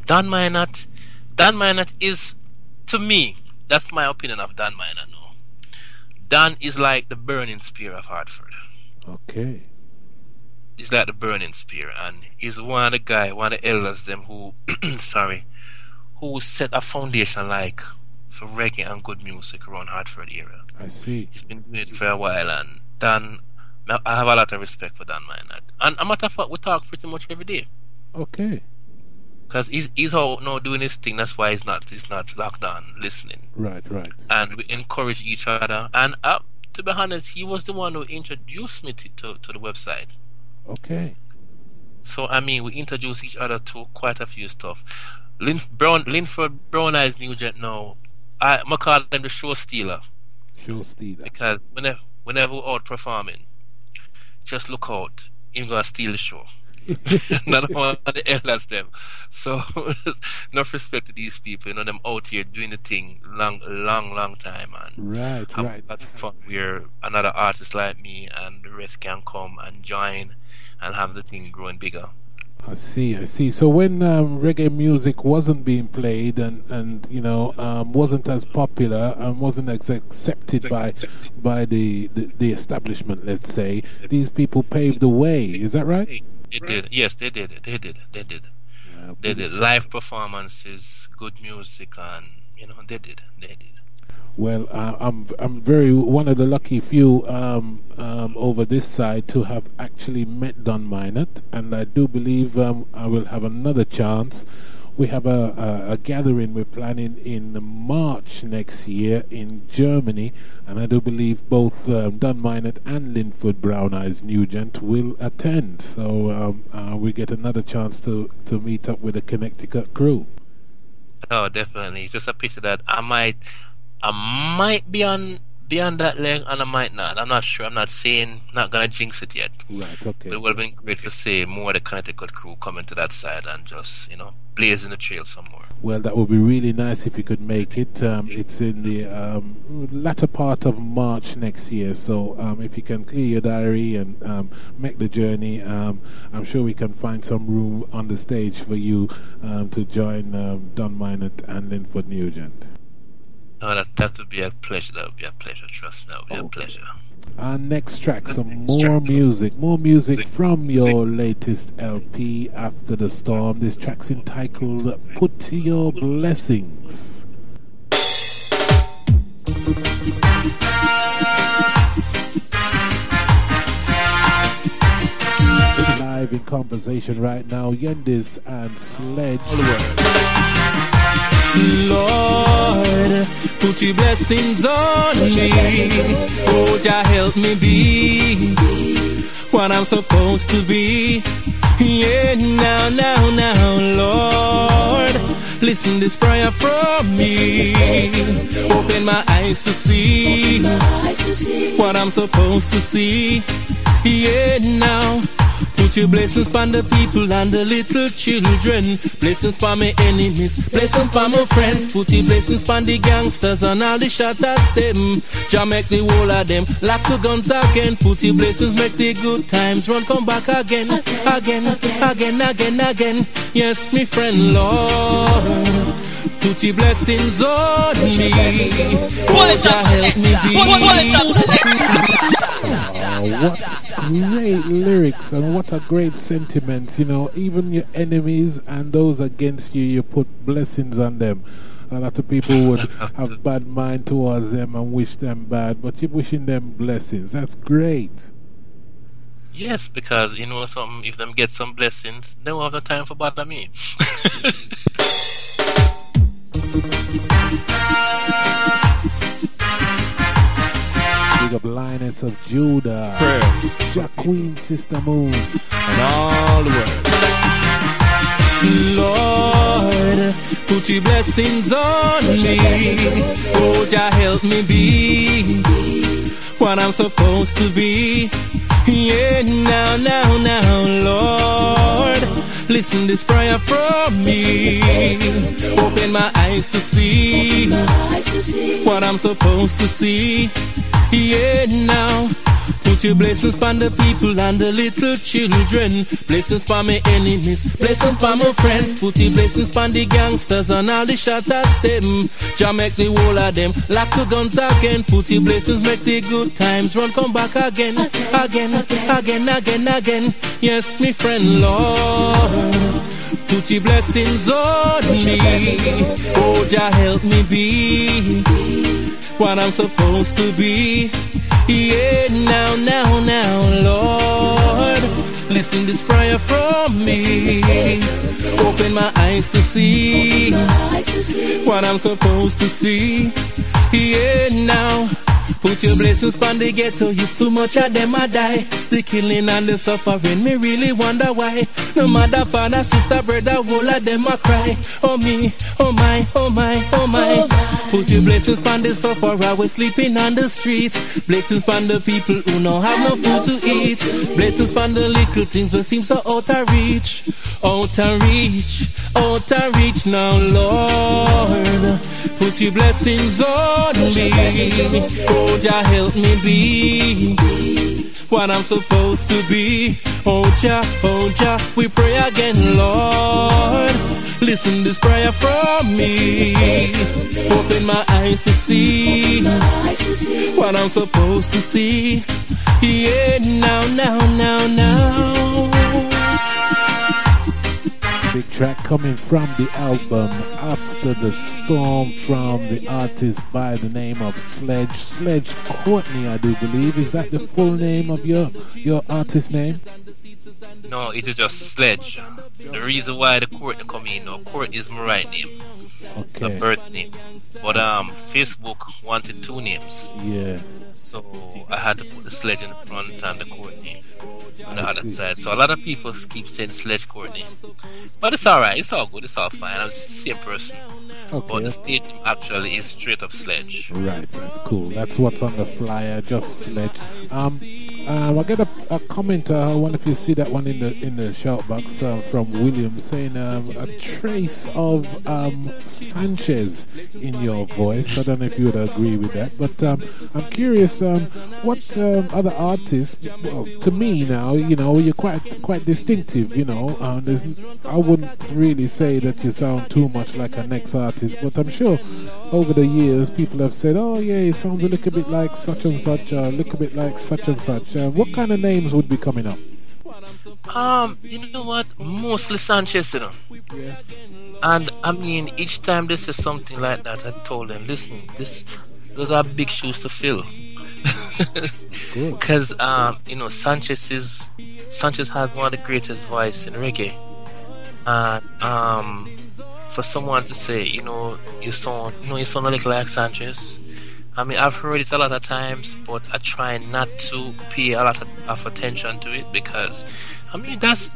Dan Minot is, to me, that's my opinion of Dan Minot now. Dan is like the burning spear of Hartford. Okay. He's like the burning spear, and he's one of the elders them who, who set a foundation like for reggae and good music around Hartford area. I see. He's been doing it for a while, and Dan, I have a lot of respect for Dan Minot. And a matter of fact, we talk pretty much every day. Okay. Because he's out now doing his thing. That's why he's not locked down listening. Right. And we encourage each other. And to be honest, he was the one who introduced me to the website. Okay. So I mean, we introduced each other to quite a few stuff. Linford Brown Eyes Nugent now. I call him the show stealer. Show stealer. Because whenever we're out performing, just look out. He's gonna steal the show. None of the elders them. So enough respect to these people, them out here doing the thing long time, and right. That's fun where another artist like me and the rest can come and join and have the thing growing bigger. I see. So when reggae music wasn't being played and wasn't as popular and wasn't as accepted by the establishment, let's say, these people paved the way. Is that right? They did. Yes, they did. They did live performances, good music, and they did. Well, I'm very one of the lucky few over this side to have actually met Don Minot, and I do believe I will have another chance. We have a gathering we're planning in March next year in Germany, and I do believe both Don Minot and Linford Brown Eyes Nugent will attend. So we get another chance to meet up with the Connecticut crew. Oh, definitely. It's just a pity that I might be on that leg and I might not. I'm not sure. I'm not saying, not gonna jinx it yet. Right, okay. But it would have been great to see more of the Connecticut crew coming to that side and just, blazing the trail some more. Well, that would be really nice if you could make it. It's in the latter part of March next year, so if you can clear your diary and make the journey, I'm sure we can find some room on the stage for you to join Don Minot and Linford Nugent. Oh, that would be a pleasure. That would be a pleasure. Trust me, that would be a pleasure. Our next track, some more music from your latest LP, After the Storm. This track's entitled Put Your Blessings. This is live in conversation right now, Yendis and Sledge. Lord, put your blessings on me. Oh, Jah, help me be what I'm supposed to be. Yeah, now, Lord, listen this prayer from me. Open my eyes to see what I'm supposed to see. Yeah, now. Put your blessings upon the people and the little children. Blessings upon my enemies, blessings upon my friends. Put your blessings upon the gangsters and all the shatters them. Jah make the whole of them lock the guns again. Put your blessings, make the good times run, come back again. Yes, me friend, Lord, put your blessings on me. Oh, Jah help me be. What great lyrics and what a great sentiment. Even your enemies and those against you, you put blessings on them. A lot of people would have bad mind towards them and wish them bad, but you're wishing them blessings. That's great. Yes, because something, if them get some blessings, they won't have the time for bother me. Big up Lioness of Judah, Jack Queen, Sister Moon, and all the world. Lord, put your blessings on me. Oh, Jah help me be what I'm supposed to be. Yeah, now, Lord, listen this prayer from me. Open my eyes to see what I'm supposed to see. Yeah, now. Put your blessings upon the people and the little children. Blessings upon my enemies, blessings upon my friends. Put your blessings upon the gangsters and all the shatters them. Jah make the whole of them lock the guns again. Put your blessings, make the good times run, come back again. Yes, me friend, Lord, put your blessings on me. Oh, Jah help me be what I'm supposed to be. Yeah, now, Lord, listen this prayer from me. Open my eyes to see what I'm supposed to see. Yeah, now, Put your blessings on the ghetto, use too much of them I die. The killing and the suffering, me really wonder why. No matter father, sister, brother, all of them I cry. Oh me, oh my, oh my, oh my. Put your blessings on the sufferer, we're sleeping on the streets. Blessings on the people who don't have no food to eat. Blessings on the little things that seem so out of reach. Out of reach, out of reach now, Lord. Put your blessings on me. Oh, Jah, help me be what I'm supposed to be. Oh, Jah, we pray again, Lord. Listen this prayer from me. Open my eyes to see what I'm supposed to see. Yeah, now. Big track coming from the album After the Storm from the artist by the name of Sledge Courtney, I do believe. Is that the full name of your artist name? No, it is just Sledge. The reason why the Courtney come in, no, Courtney is my right name. Okay. It's a birth name. But Facebook wanted two names. Yeah. So I had to put the Sledge in the front and the Courtney on the other side. So a lot of people keep saying Sledge Courtney. But it's alright, it's all good, it's all fine. I'm the same person. Okay. But the state name actually is straight up Sledge. Right, that's cool. That's what's on the flyer, just Sledge. I get a comment. I wonder if you see that one in the shout box from William saying a trace of Sanchez in your voice. I don't know if you would agree with that, but I'm curious. What other artists? Well, to me now, you know, you're quite distinctive. You know, I wouldn't really say that you sound too much like a next artist, but I'm sure over the years people have said, "Oh yeah, it sounds a little bit like such and such, a little bit like such and such." What kind of names would be coming up? You know what? Mostly Sanchez, you know. Yeah. And I mean, each time they say something like that, I told them, listen, those are big shoes to fill. Because you know, Sanchez has one of the greatest voice in reggae. And for someone to say, you sound a little like Sanchez. I mean, I've heard it a lot of times, but I try not to pay a lot of attention to it because, I mean, that's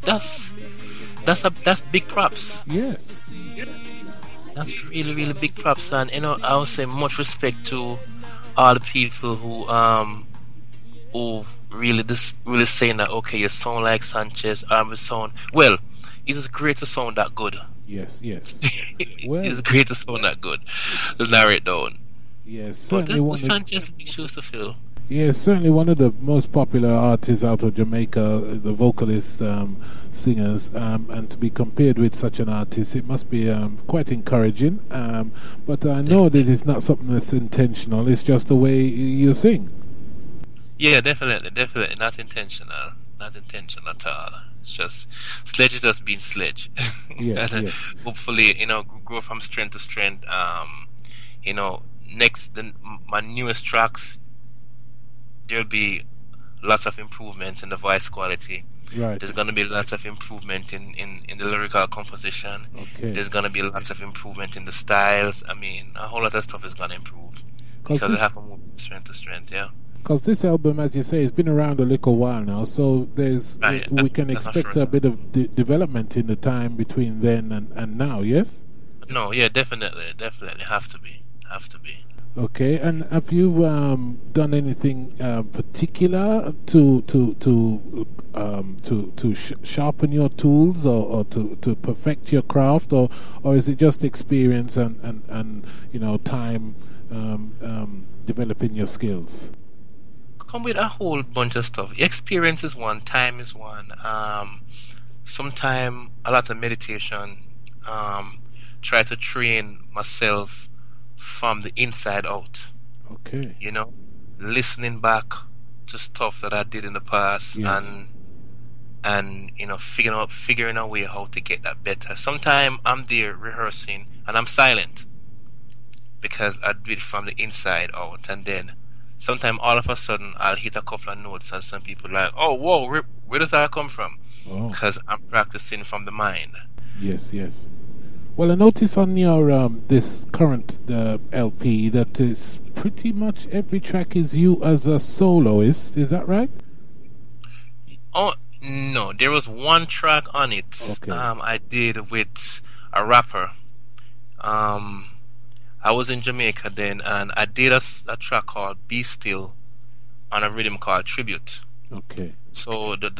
big props. Yeah. That's really, really big props, and you know, I would say much respect to all the people who really saying that, okay, you sound like Sanchez, well, it is great to sound that good. Yes. Well, it's great to sound that good. Let's narrow it down. Yes, certainly one. Sanchez big shoes to fill. Yes, certainly one of the most popular artists out of Jamaica, the vocalist, singers, and to be compared with such an artist, it must be quite encouraging. But I know that it's not something that's intentional. It's just the way you sing. Yeah, definitely, not intentional at all. It's just Sledge is just being Sledge. Yeah, and, hopefully, grow from strength to strength. My newest tracks, there'll be lots of improvements in the voice quality. Right. There's going to be lots of improvement in the lyrical composition. Okay. There's going to be lots of improvement in the styles. I mean, a whole lot of stuff is going to improve because they have to move from strength to strength. Yeah. Because this album, as you say, has been around a little while now, so we can expect a bit of development in the time between then and now. Yes. No. Yeah. Definitely. Have to be. Okay, and have you done anything particular to sharpen your tools or to perfect your craft, or is it just experience and time developing your skills? Come with a whole bunch of stuff. Experience is one, time is one. Sometime a lot of meditation. Try to train myself from the inside out. Okay. Listening back to stuff that I did in the past. Yes. and figuring a way how to get that better. Sometimes I'm there rehearsing and I'm silent because I do it from the inside out, and then sometimes all of a sudden I'll hit a couple of notes and some people are like, oh whoa, where does that come from? Oh. Because I'm practicing from the mind. Yes. Well, I notice on your this current LP that is pretty much every track is you as a soloist. Is that right? Oh no, there was one track on it. Okay. I did with a rapper. I was in Jamaica then, and I did a track called "Be Still" on a rhythm called "Tribute." Okay. So the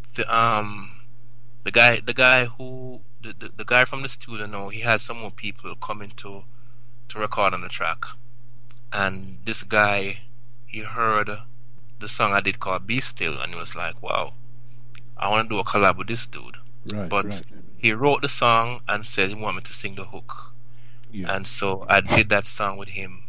guy from the studio, no, he had some more people coming to record on the track, and this guy, he heard the song I did called "Be Still," and he was like, "Wow, I want to do a collab with this dude." Right. But right. he wrote the song and said he wanted me to sing the hook, Yeah. and so I did that song with him.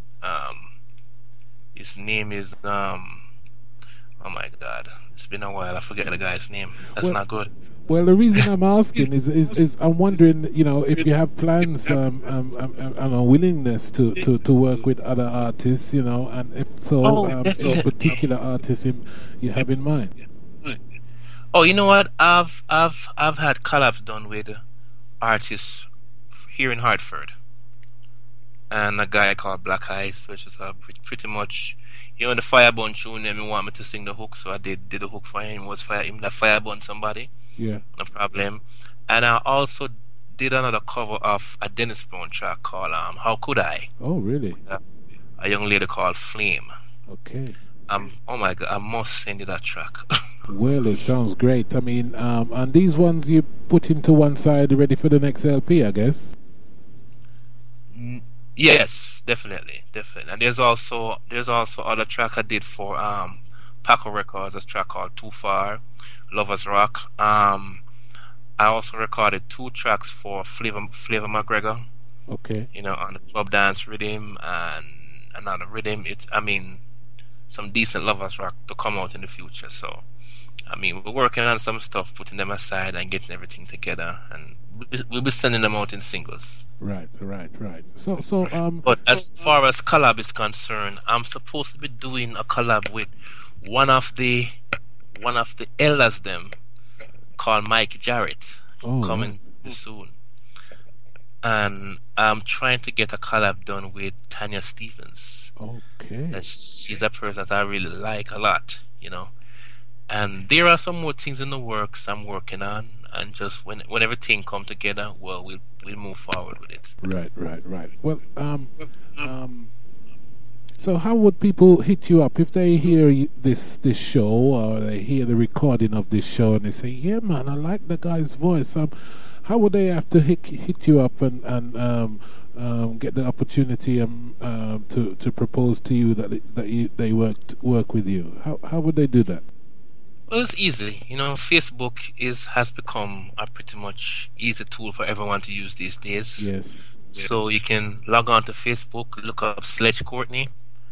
His name is oh my God, it's been a while. I forget the guy's name. That's not good. Well, the reason I'm asking is I'm wondering, you know, if you have plans and a willingness to work with other artists, you know, and if so, a particular artist you have in mind. Oh, you know what? I've had collabs done with artists here in Hartford, and a guy called Black Ice, which is pretty much, you know, the Firebun tune. And he wanted me to sing the hook, so I did the hook for him. It was him that Firebun somebody. Yeah, no problem. And I also did another cover of a Dennis Brown track called "How Could I?" Oh, really? A young lady called Flame. Okay. Oh my God, I must send you that track. Well, it sounds great. I mean, and these ones you put into one side, ready for the next LP, I guess. Yes, definitely. And there's also other track I did for Paco Records. A track called "Too Far," "Lovers Rock." I also recorded 2 tracks for Flavor McGregor. Okay. You know, on the club dance rhythm and another rhythm. Some decent Lovers Rock to come out in the future. So, I mean, we're working on some stuff, putting them aside and getting everything together, and we'll be sending them out in singles. Right. So, but as far as collab is concerned, I'm supposed to be doing a collab with one of the elders them called Mike Jarrett, coming soon, and I'm trying to get a collab done with Tanya Stephens. Okay. She's a person that I really like a lot, you know. And there are some more things in the works I'm working on, and just when everything come together, well, we'll move forward with it. Right. Well, so how would people hit you up if they hear this show, or they hear the recording of this show and they say, "Yeah, man, I like the guy's voice"? How would they have to hit you up and get the opportunity to propose to you that they work with you? How would they do that? Well, it's easy. You know, Facebook has become a pretty much easy tool for everyone to use these days. Yes. So you can log on to Facebook, look up Sledge Courtney.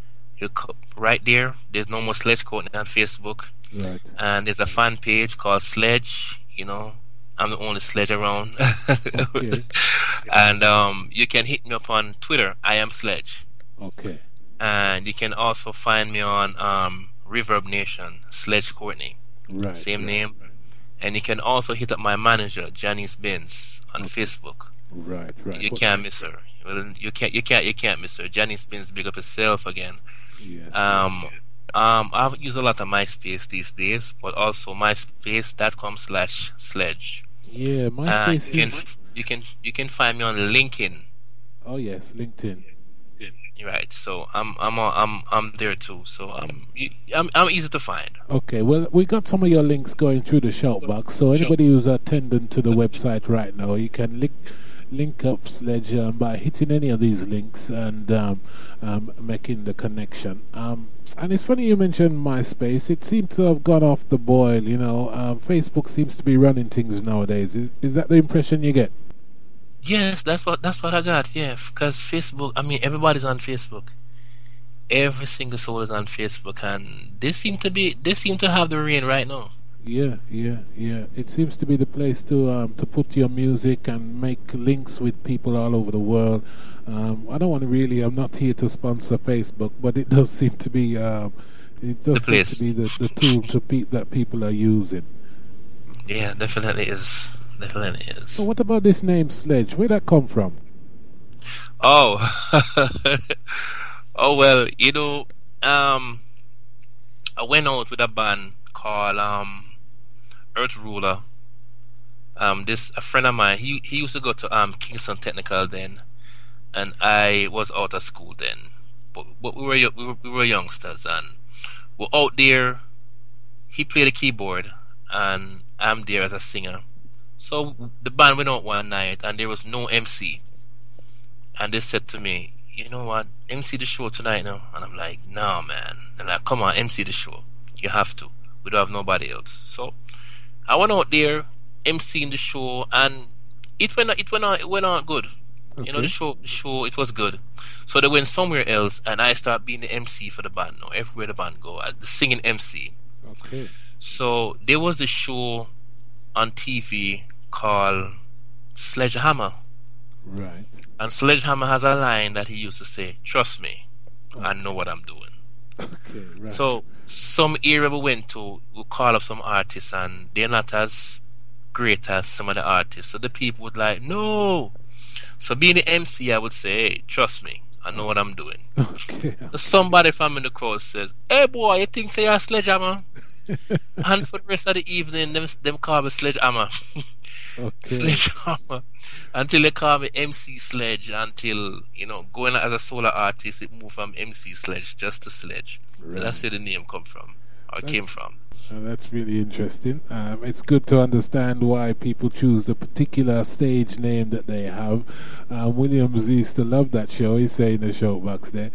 Right there. There's no more Sledge Courtney on Facebook. Right. And there's a fan page called Sledge. You know, I'm the only Sledge around. Okay. And you can hit me up on Twitter. I am Sledge. Okay. And you can also find me on Reverb Nation, Sledge Courtney. Right. Same name. And you can also hit up my manager, Janice Benz, on Facebook. Right. You can't miss her. Well, you can't miss her. Janice Benz, big up herself again. Yes. I use a lot of MySpace these days, but also myspace.com/sledge. Yeah, MySpace. You can find me on LinkedIn. Oh yes, LinkedIn. Right, so I'm there too. So I'm easy to find. Okay, well, we got some of your links going through the shout box. So anybody who's attending to the website right now, you can link up Sledge by hitting any of these links and making the connection. And it's funny you mentioned MySpace. It seems to have gone off the boil. You know, Facebook seems to be running things nowadays. Is that the impression you get? Yes, that's what I got. Yeah, because Facebook. I mean, everybody's on Facebook. Every single soul is on Facebook, and they seem to have the reign right now. Yeah. It seems to be the place to put your music and make links with people all over the world. I don't want to really. I'm not here to sponsor Facebook, but it does seem to be. It does seem to be the tool that people are using. Yeah, definitely is. Definitely is. So what about this name Sledge? Where that come from? Oh, oh well, I went out with a band called Earth Ruler. This a friend of mine. He used to go to Kingston Technical then, and I was out of school then. But we were youngsters, and we're out there. He played the keyboard, and I'm there as a singer. So the band went out one night, and there was no MC. And they said to me, "You know what? MC the show tonight now." And I'm like, "No, man." They're like, "Come on, MC the show. You have to. We don't have nobody else." So I went out there, MCing the show, and it went on good. Okay. You know, the show, it was good. So they went somewhere else, and I started being the MC for the band now. Everywhere the band go, as the singing MC. Okay. So there was the show on TV called Sledgehammer. Right. And Sledgehammer has a line that he used to say, "Trust me, I know what I'm doing." Okay, right. So some area we went to, we call up some artists, and they're not as great as some of the artists. So the people would like, "No." So being the MC, I would say, "Hey, trust me, I know what I'm doing." Okay. So somebody from in the crowd says, "Hey boy, you think say you're a Sledgehammer?" And for the rest of the evening, them call me Sledgehammer. Okay. Sledgehammer. Until they call me MC Sledge, until, going as a solo artist, it moved from MC Sledge just to Sledge. Right. So that's where the name came from. That's really interesting. It's good to understand why people choose the particular stage name that they have. Williams used to love that show. He's saying the show box there.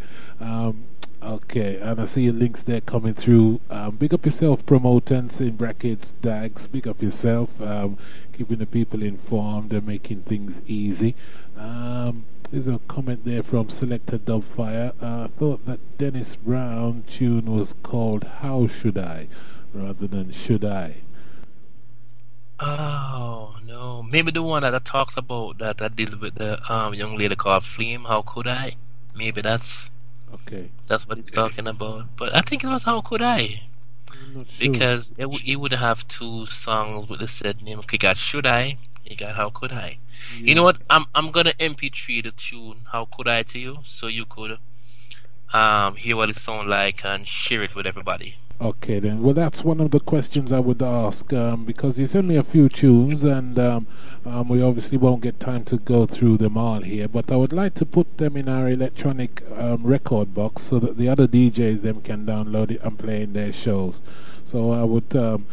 Okay, and I see your links there coming through. Big up yourself, promoters in brackets, Dags. Big up yourself, keeping the people informed and making things easy. There's a comment there from Selector Dubfire. I thought that Dennis Brown tune was called How Should I rather than Should I. Oh, no. Maybe the one that I talked about that deals with the young lady called Fleem, How Could I? Maybe that's what he's talking about. But I think it was How Could I? I'm not sure. Because he would have two songs with the said name. He got Should I? He got How Could I? Yeah. You know what? I'm gonna MP3 the tune How Could I to you, so you could hear what it sounds like and share it with everybody. Okay then, well that's one of the questions I would ask, because you sent me a few tunes and we obviously won't get time to go through them all here, but I would like to put them in our electronic record box so that the other DJs them can download it and play in their shows. So I would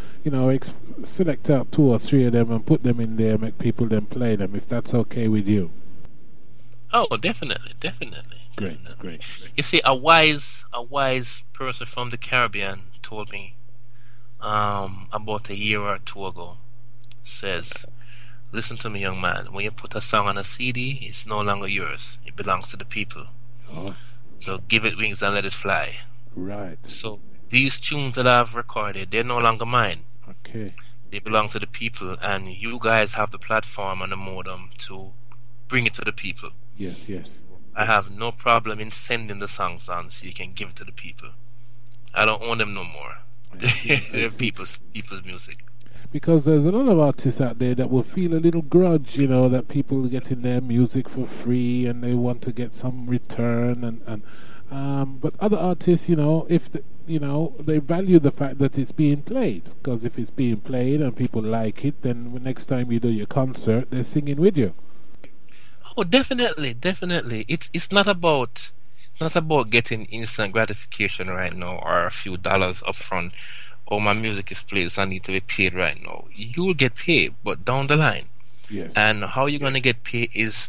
select out 2 or 3 of them and put them in there, make people then play them, if that's okay with you. Oh, definitely. Great. You see, a wise person from the Caribbean told me about a year or 2 ago, says, "Listen to me, young man, when you put a song on a CD, it's no longer yours. It belongs to the people. Oh. So give it wings and let it fly." Right. So these tunes that I've recorded, they're no longer mine. Okay. They belong to the people, and you guys have the platform and the modem to bring it to the people. Yes. I have no problem in sending the songs on so you can give it to the people. I don't own them no more. They're people's music. Because there's a lot of artists out there that will feel a little grudge, that people are getting their music for free and they want to get some return. But other artists, if they value the fact that it's being played. Because if it's being played and people like it, then the next time you do your concert, they're singing with you. Oh, definitely. It's not about getting instant gratification right now or a few dollars up front. Oh, my music is played, so I need to be paid right now. You'll get paid, but down the line. Yes. And how you're gonna get paid is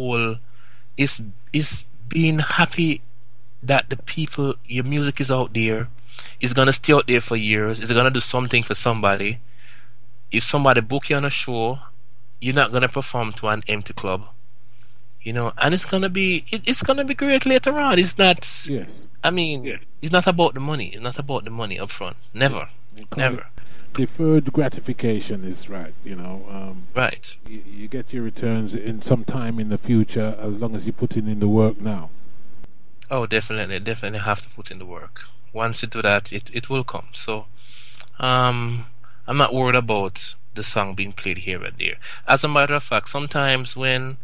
is being happy that the people, your music is out there. It's gonna stay out there for years. It's gonna do something for somebody. If somebody book you on a show, you're not gonna perform to an empty club. And it's gonna be great later on. It's not. Yes. I mean, It's not about the money. It's not about the money up front. Never. Deferred gratification is right. Right. You get your returns in some time in the future as long as you put in the work now. Oh, definitely have to put in the work. Once you do that, it will come. So, I'm not worried about the song being played here and there. As a matter of fact, sometimes when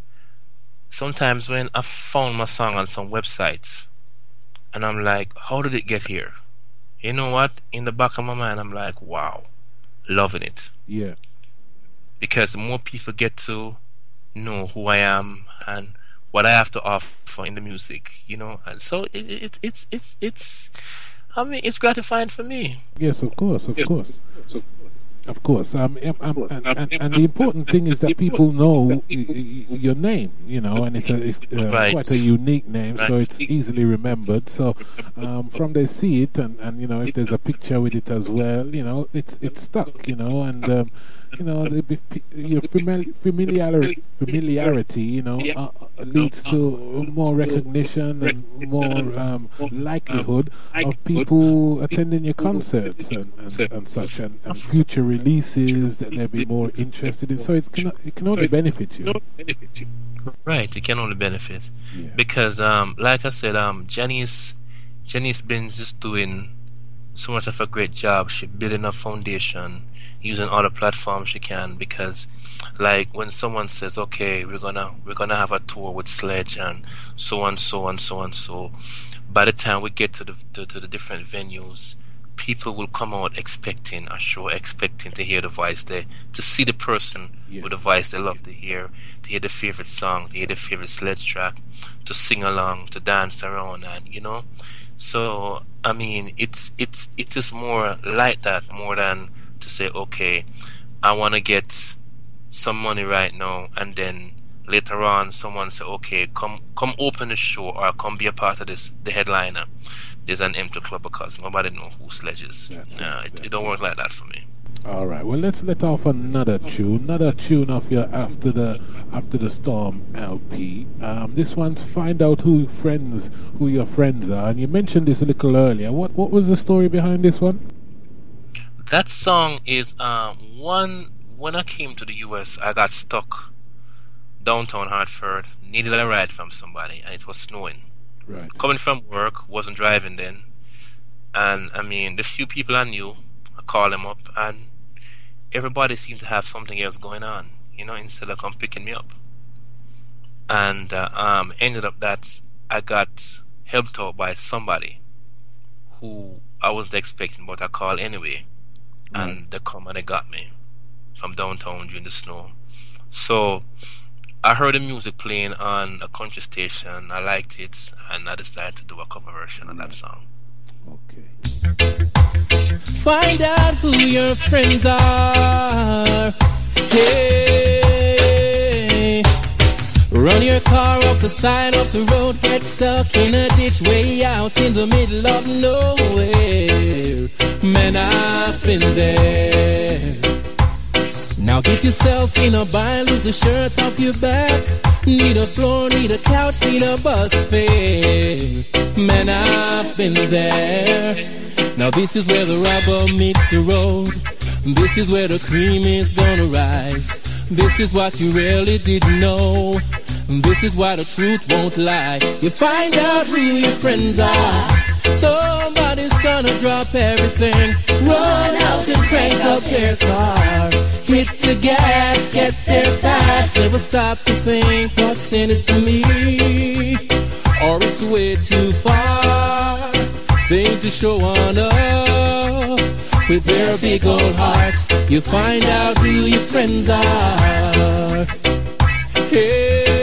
I found my song on some websites, and I'm like, how did it get here? You know what? In the back of my mind, I'm like, wow, loving it. Yeah. Because the more people get to know who I am and what I have to offer in the music, you know, and so it's gratifying for me. Yes, of course. Of course, and the important thing is that people know your name, you know, and it's right. quite a unique name, so it's easily remembered. So from they see it, and you know, if there's a picture with it as well, you know, it's stuck, you know, and you know, your familiarity, you know, leads to more recognition and more likelihood of people attending your concerts and such, and future releases that they'll be more interested in. So it can only benefit you. Right, it can only benefit. Yeah. Because like I said, Jenny's been just doing so much of a great job. She's building a foundation using all the platforms she can, because like when someone says, okay, we're gonna have a tour with Sledge and so on, by the time we get to the different venues, people will come out expecting a show, expecting to hear the voice there, to see the person with the voice they love to hear the favorite song, to hear the favorite Sledge track, to sing along, to dance around, and you know. So I mean, it's just more like that, more than to say, okay, I want to get some money right now, and then later on someone say, okay, come open the show or come be a part of this, the headliner. There's an empty club because nobody knows who Sledge is. It don't work like that for me. All right, well, let's let off another tune of your After the Storm LP. This one's Find Out Who Your Friends Are, and you mentioned this a little earlier. What was the story behind this one? That song is when I came to the US, I got stuck downtown Hartford, needed a ride from somebody, and it was snowing. Right. Coming from work, wasn't driving then, and I mean, the few people I knew, I called them up, and everybody seemed to have something else going on, you know, instead of come picking me up. And ended up that I got helped out by somebody who I wasn't expecting, but I called anyway. And they come and they got me from downtown during the snow. So I heard the music playing on a country station. I liked it, and I decided to do a cover version of that song. Okay. Find out who your friends are. Hey, run your car off the side of the road, get stuck in a ditch way out in the middle of nowhere. Man, I've been there. Now get yourself in a bind, lose the shirt off your back. Need a floor, need a couch, need a bus fare. Man, I've been there. Now this is where the rubber meets the road. This is where the cream is gonna rise. This is what you really didn't know. This is why the truth won't lie. You find out who your friends are. Somebody's gonna drop everything, run out and crank up their car. Hit the gas, get there fast. Never stop to think what's in it for me, or it's way too far. They to show on up with their big old hearts. You find out who your friends are. Hey,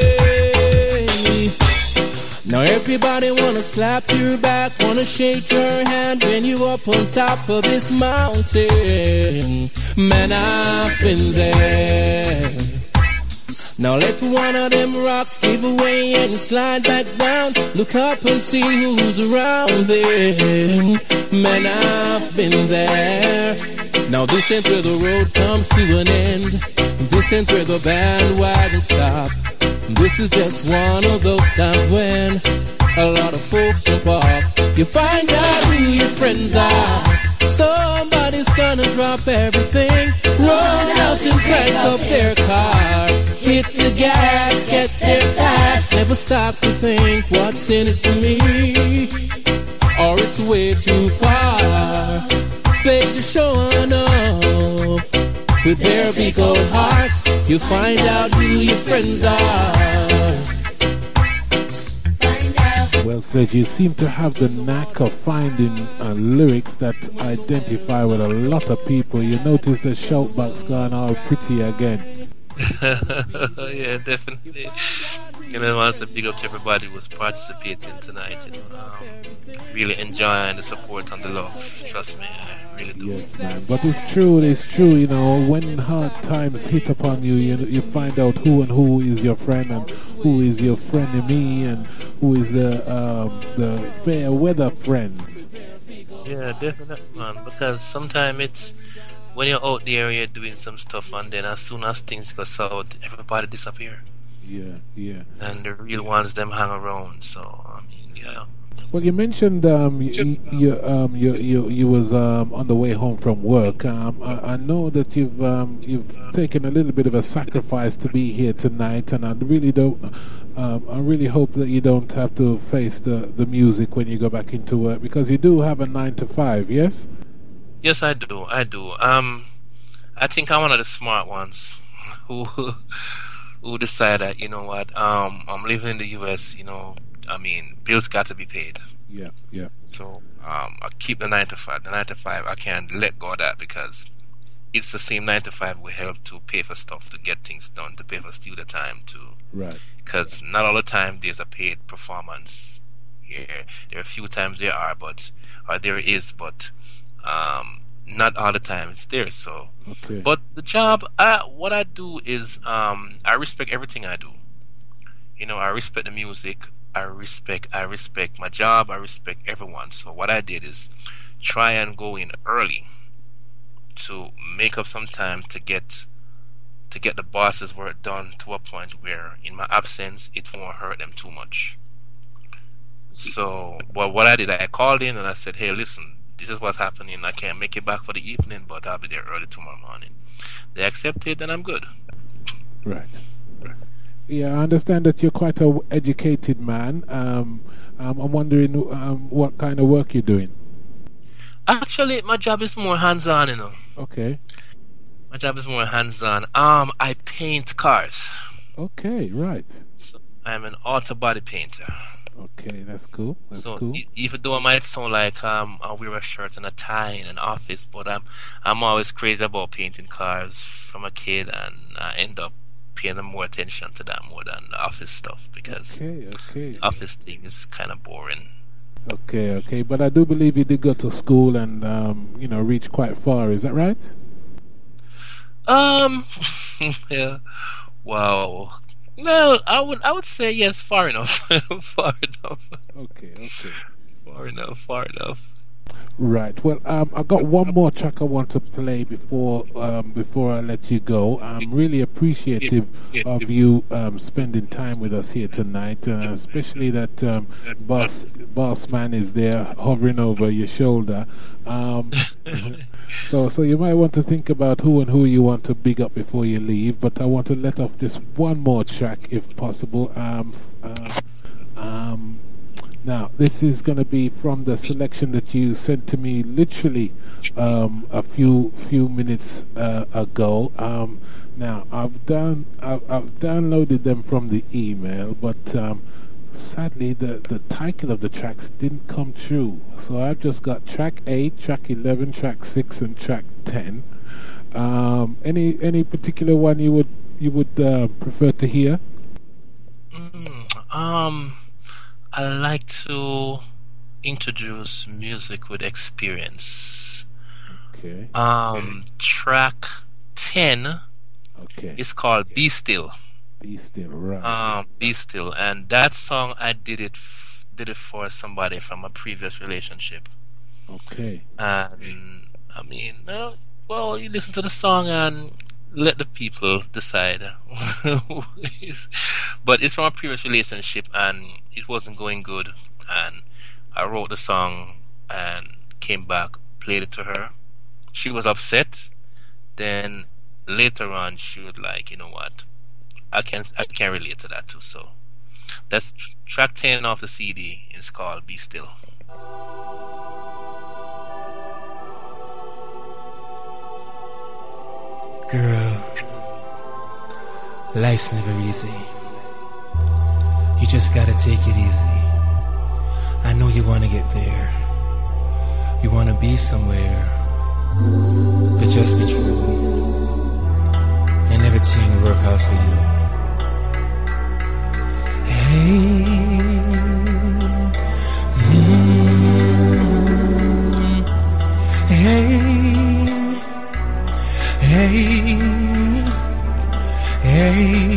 now everybody wanna slap your back, wanna shake your hand when you up on top of this mountain. Man, I've been there. Now let one of them rocks give away and slide back down. Look up and see who's around there. Man, I've been there. Now this ain't where the road comes to an end. This ain't where the bandwagon stop. This is just one of those times when a lot of folks jump off. You find out who your friends are. Somebody's gonna drop everything, run out and crank up their car. Hit the gas, get there fast. Never stop to think what's in it for me, or it's way too far. They just showing up with their big old hearts. You find out who your friends are. Well, Sledge, you seem to have the knack of finding lyrics that identify with a lot of people. You notice the shoutbox gone all pretty again. Yeah, definitely. And I want to big up to everybody who was participating tonight. Really enjoying the support and the love. Trust me, I really do. Yes, man. But it's true, when hard times hit upon you, you find out who is your friend and who is your frenemy and who is the fair weather friends. Yeah, definitely, man. Because sometimes it's when you're out there, you're doing some stuff, and then as soon as things go south, everybody disappear. Yeah. And the real ones, them hang around. So I mean, yeah. Well, you mentioned you was on the way home from work. I know that you've taken a little bit of a sacrifice to be here tonight, and I really hope that you don't have to face the music when you go back into work, because you do have a 9 to 5. Yes. Yes, I do. I think I'm one of the smart ones who decide that, you know what, I'm living in the US, I mean, bills got to be paid. Yeah. So I keep the 9 to 5. The 9 to 5, I can't let go of that, because it's the same 9 to 5 we help to pay for stuff, to get things done, to pay for studio time, too. Right. Because not all the time there's a paid performance here. There are a few times there is, but not all the time it's there. So, okay. But the job, what I do is, I respect everything I do. I respect the music. I respect my job. I respect everyone. So what I did is try and go in early to make up some time to get the boss's work done to a point where in my absence it won't hurt them too much. So what I did, I called in and I said, hey, listen, this is what's happening. I can't make it back for the evening, but I'll be there early tomorrow morning. They accepted, and I'm good. Right. Yeah, I understand that you're quite an educated man. I'm wondering what kind of work you're doing. Actually, my job is more hands-on, Okay. My job is more hands-on. I paint cars. Okay, right. So I'm an auto body painter. Okay, that's cool. That's cool. Even though it might sound like I wear a shirt and a tie in an office, but I'm always crazy about painting cars from a kid, and I end up paying more attention to that more than the office stuff, because okay. office thing is kind of boring. Okay. But I do believe you did go to school and reach quite far. Is that right? Yeah. Wow. No, I would say yes, far enough. Far enough. Okay. Far enough. Right. Well, I got one more track I want to play before I let you go. I'm really appreciative of you spending time with us here tonight, especially that boss man is there hovering over your shoulder. So you might want to think about who you want to big up before you leave. But I want to let off just one more track, if possible. Now, this is going to be from the selection that you sent to me literally a few minutes ago. Now, I've downloaded them from the email, but sadly the title of the tracks didn't come true. So I've just got track 8, track 11, track 6, and track 10. Any particular one you would prefer to hear? I like to introduce music with experience. Okay. Track 10 is called Be Still. Be Still, right. Be Still. And that song, I did it for somebody from a previous relationship. Okay. And, I mean, well, you listen to the song and let the people decide. But it's from a previous relationship and it wasn't going good, and I wrote the song and came back, played it to her. She was upset. Then later on she would like, you know what, I can relate to that too. So that's track 10 off the CD. It's called Be Still. Girl, life's never easy. You just gotta take it easy. I know you wanna get there. You wanna be somewhere. But just be true. And everything will work out for you. Hey. Hey. Hey, hey,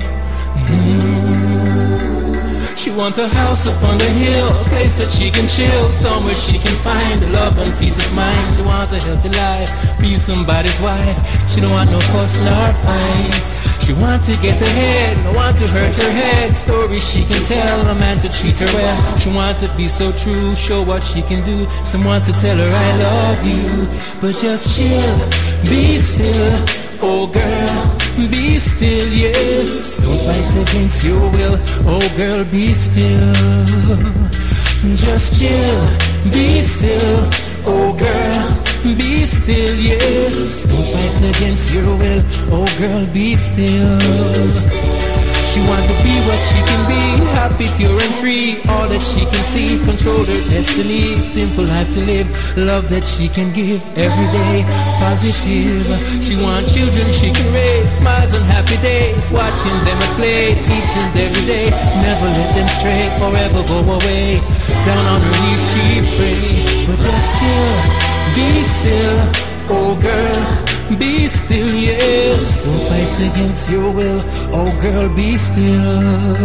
She want a house up on the hill, a place that she can chill, somewhere she can find the love and peace of mind. She want a healthy life, be somebody's wife. She don't want no fuss nor fight. She want to get ahead, no want to hurt her head. Stories she can tell, a man to treat her well. She want to be so true, show what she can do. Someone to tell her I love you. But just chill, be still. Oh girl, be still, yes. Don't fight against your will. Oh girl, be still. Just chill, be still. Oh girl, be still, yes. Don't fight against your will. Oh girl, be still. She want to be what she can be, happy, pure and free. All that she can see, control her destiny. Simple life to live, love that she can give every day, positive. She want children she can raise, smiles and happy days, watching them play each and every day. Never let them stray, forever go away. Down on her knees she prays, but just chill, be still. Oh girl, be still, yes. Don't fight against your will. Oh girl, be still.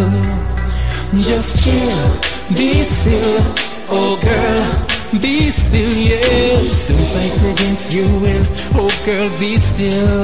Just chill, be still. Oh girl, be still, yes. Don't fight against your will. Oh girl, be still.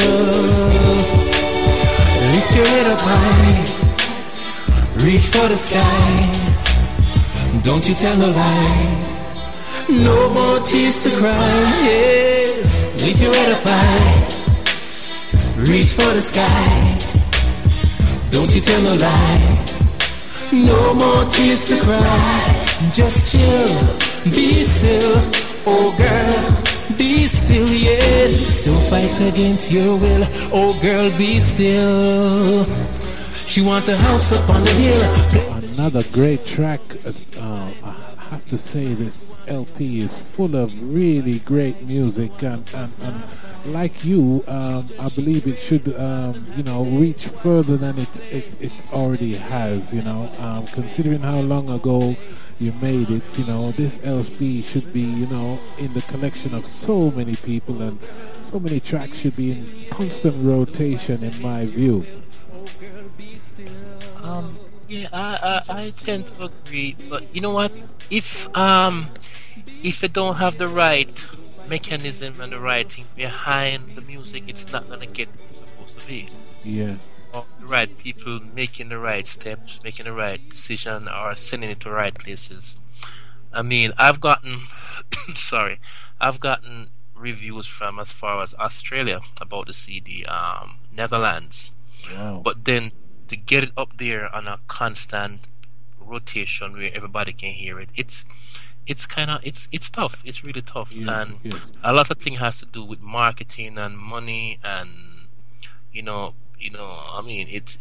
Lift your head up high, reach for the sky. Don't you tell no lie. No more tears to cry, yes. Lift your head up high, reach for the sky. Don't you tell no lie. No more tears to cry. Just chill, be still. Oh girl, be still, yes. Don't fight against your will. Oh girl, be still. She want a house up on the hill. Another great track. I have to say this LP is full of really great music, and like you, I believe it should reach further than it already has. Considering how long ago you made it, this LP should be in the collection of so many people, and so many tracks should be in constant rotation in my view. Yeah, I tend to agree, but you know what? If you don't have the right mechanism and the right thing behind the music, it's not gonna get where it's supposed to be. Yeah. Or the right people making the right steps, making the right decision, or sending it to the right places. I mean, I've gotten reviews from as far as Australia about the CD, Netherlands. Wow. But then to get it up there on a constant rotation where everybody can hear it, it's tough. It's really tough. Yes, and yes. a lot of things has to do with marketing and money, and I mean, it's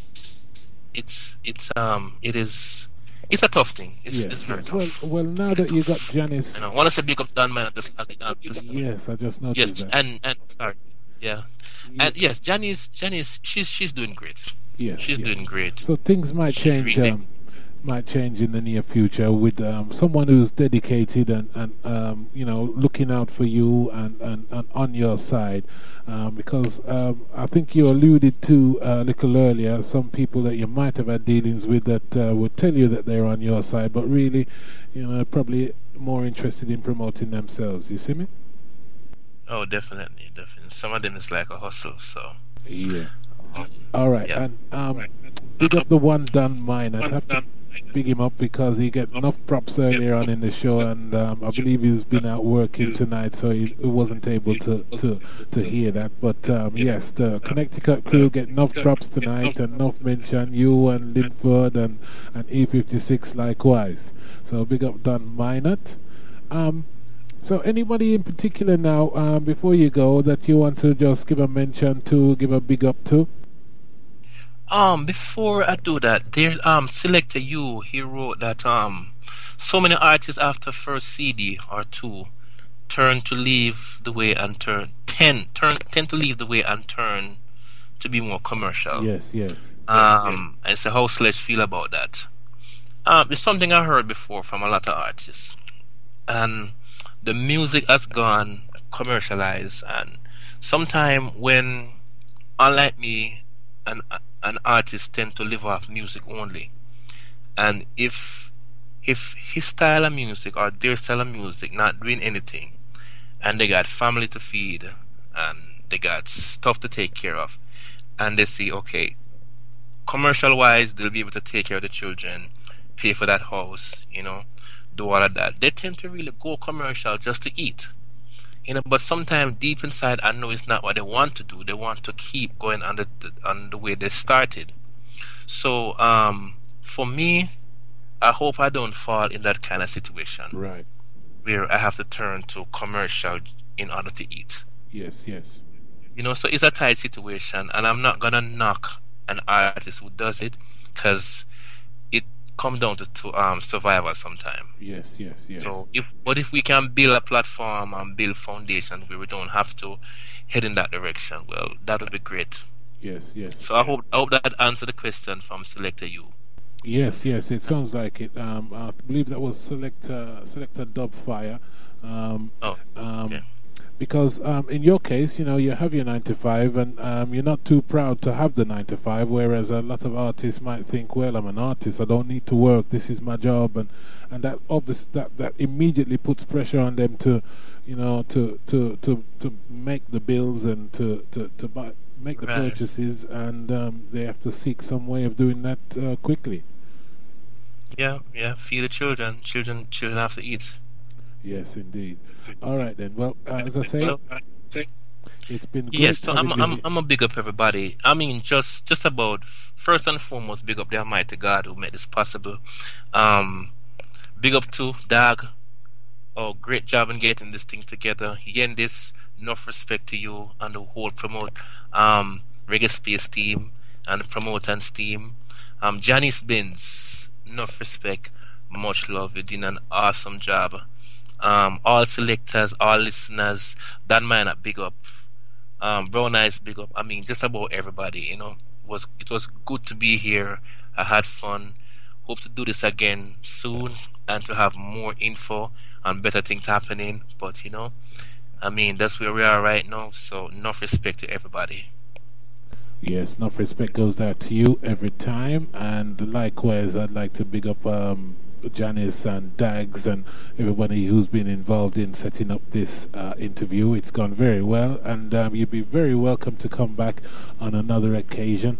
a tough thing. It's very tough. Well, now that you got Janice, I want to say big up Dan Man. Yes, I just noticed that. and sorry, yeah, and yes, Janice, she's doing great. Yeah, she's doing great. So things might change. Might change in the near future with someone who's dedicated and looking out for you and on your side, because I think you alluded to a little earlier some people that you might have had dealings with that would tell you that they're on your side, but really, probably more interested in promoting themselves. You see me? Oh, definitely. Some of them is like a hustle. So yeah. All right, yeah. And big up the one Dan Minor. I have to big him up because he got enough props earlier on in the show, and I believe he's been out working tonight, so he wasn't able to hear that. But yes, the Connecticut crew get enough props tonight, and enough mention. You and Linford and E56 likewise. So big up Dan Minot. So, anybody in particular now, before you go, that you want to just give a mention to, give a big up to? Before I do that, there Selector U, he wrote that so many artists after first CD or two tend to leave the way and tend to leave the way and turn to be more commercial. Yes, yes. And so how Sledge feel about that? It's something I heard before from a lot of artists, and the music has gone commercialized. And sometime when, unlike me, an artist tend to live off music only, and if his style of music or their style of music not doing anything, and they got family to feed and they got stuff to take care of, and they see, okay, commercial wise they'll be able to take care of the children, pay for that house, do all of that, they tend to really go commercial just to eat. But sometimes deep inside, I know it's not what they want to do. They want to keep going on the way they started. So, for me, I hope I don't fall in that kind of situation, right, where I have to turn to commercial in order to eat. Yes, yes. So it's a tight situation, and I'm not gonna knock an artist who does it, because it comes down to survival sometimes. Yes, yes, yes. So if we can build a platform and build foundation where we don't have to head in that direction, well, that would be great. Yes, yes. So I hope that answered the question from Selector U. Yes, yes. It sounds like it. I believe that was Selector Dubfire. Okay. Because in your case, you have your 9 to 5, and you're not too proud to have the 9 to 5, whereas a lot of artists might think, well, I'm an artist, I don't need to work, this is my job, and that obviously that immediately puts pressure on them to make the bills and to make the purchases, and they have to seek some way of doing that quickly. Yeah, feed the children. Children have to eat. Yes, indeed. All right then. Well, as I say, it's been great. Yes, so I'm a big up everybody. I mean, just about first and foremost, big up the Almighty God who made this possible. Big up to Dag. Oh, great job in getting this thing together. Yendis, enough respect to you and the whole Reggae Space team and the Promoters team. Janice Binns, enough respect, much love. You did an awesome job. All selectors, all listeners, Dan Minor, big up. Brown Eyes, big up. I mean, just about everybody, it was good to be here. I had fun. Hope to do this again soon and to have more info and better things happening. But, I mean, that's where we are right now. So, enough respect to everybody. Yes, enough respect goes out to you every time. And likewise, I'd like to big up Janice and Dags and everybody who's been involved in setting up this interview. It's gone very well, and you'd be very welcome to come back on another occasion.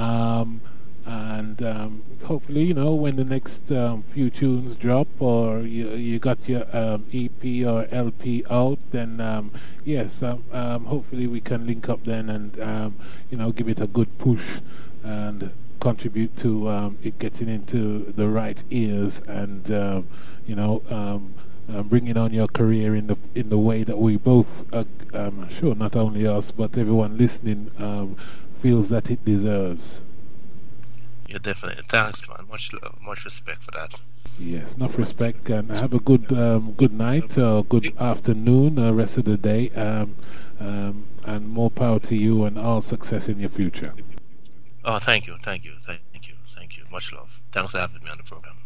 And hopefully, when the next few tunes drop, or you got your EP or LP out, then yes, hopefully we can link up then and give it a good push and contribute to it getting into the right ears, and bringing on your career in the way that we both, I'm sure not only us but everyone listening feels that it deserves. Yeah, definitely. Thanks, man. Much love, much respect for that. Yes, enough respect, and have a good night or good afternoon, rest of the day, and more power to you and all success in your future. Oh, thank you. Much love. Thanks for having me on the program.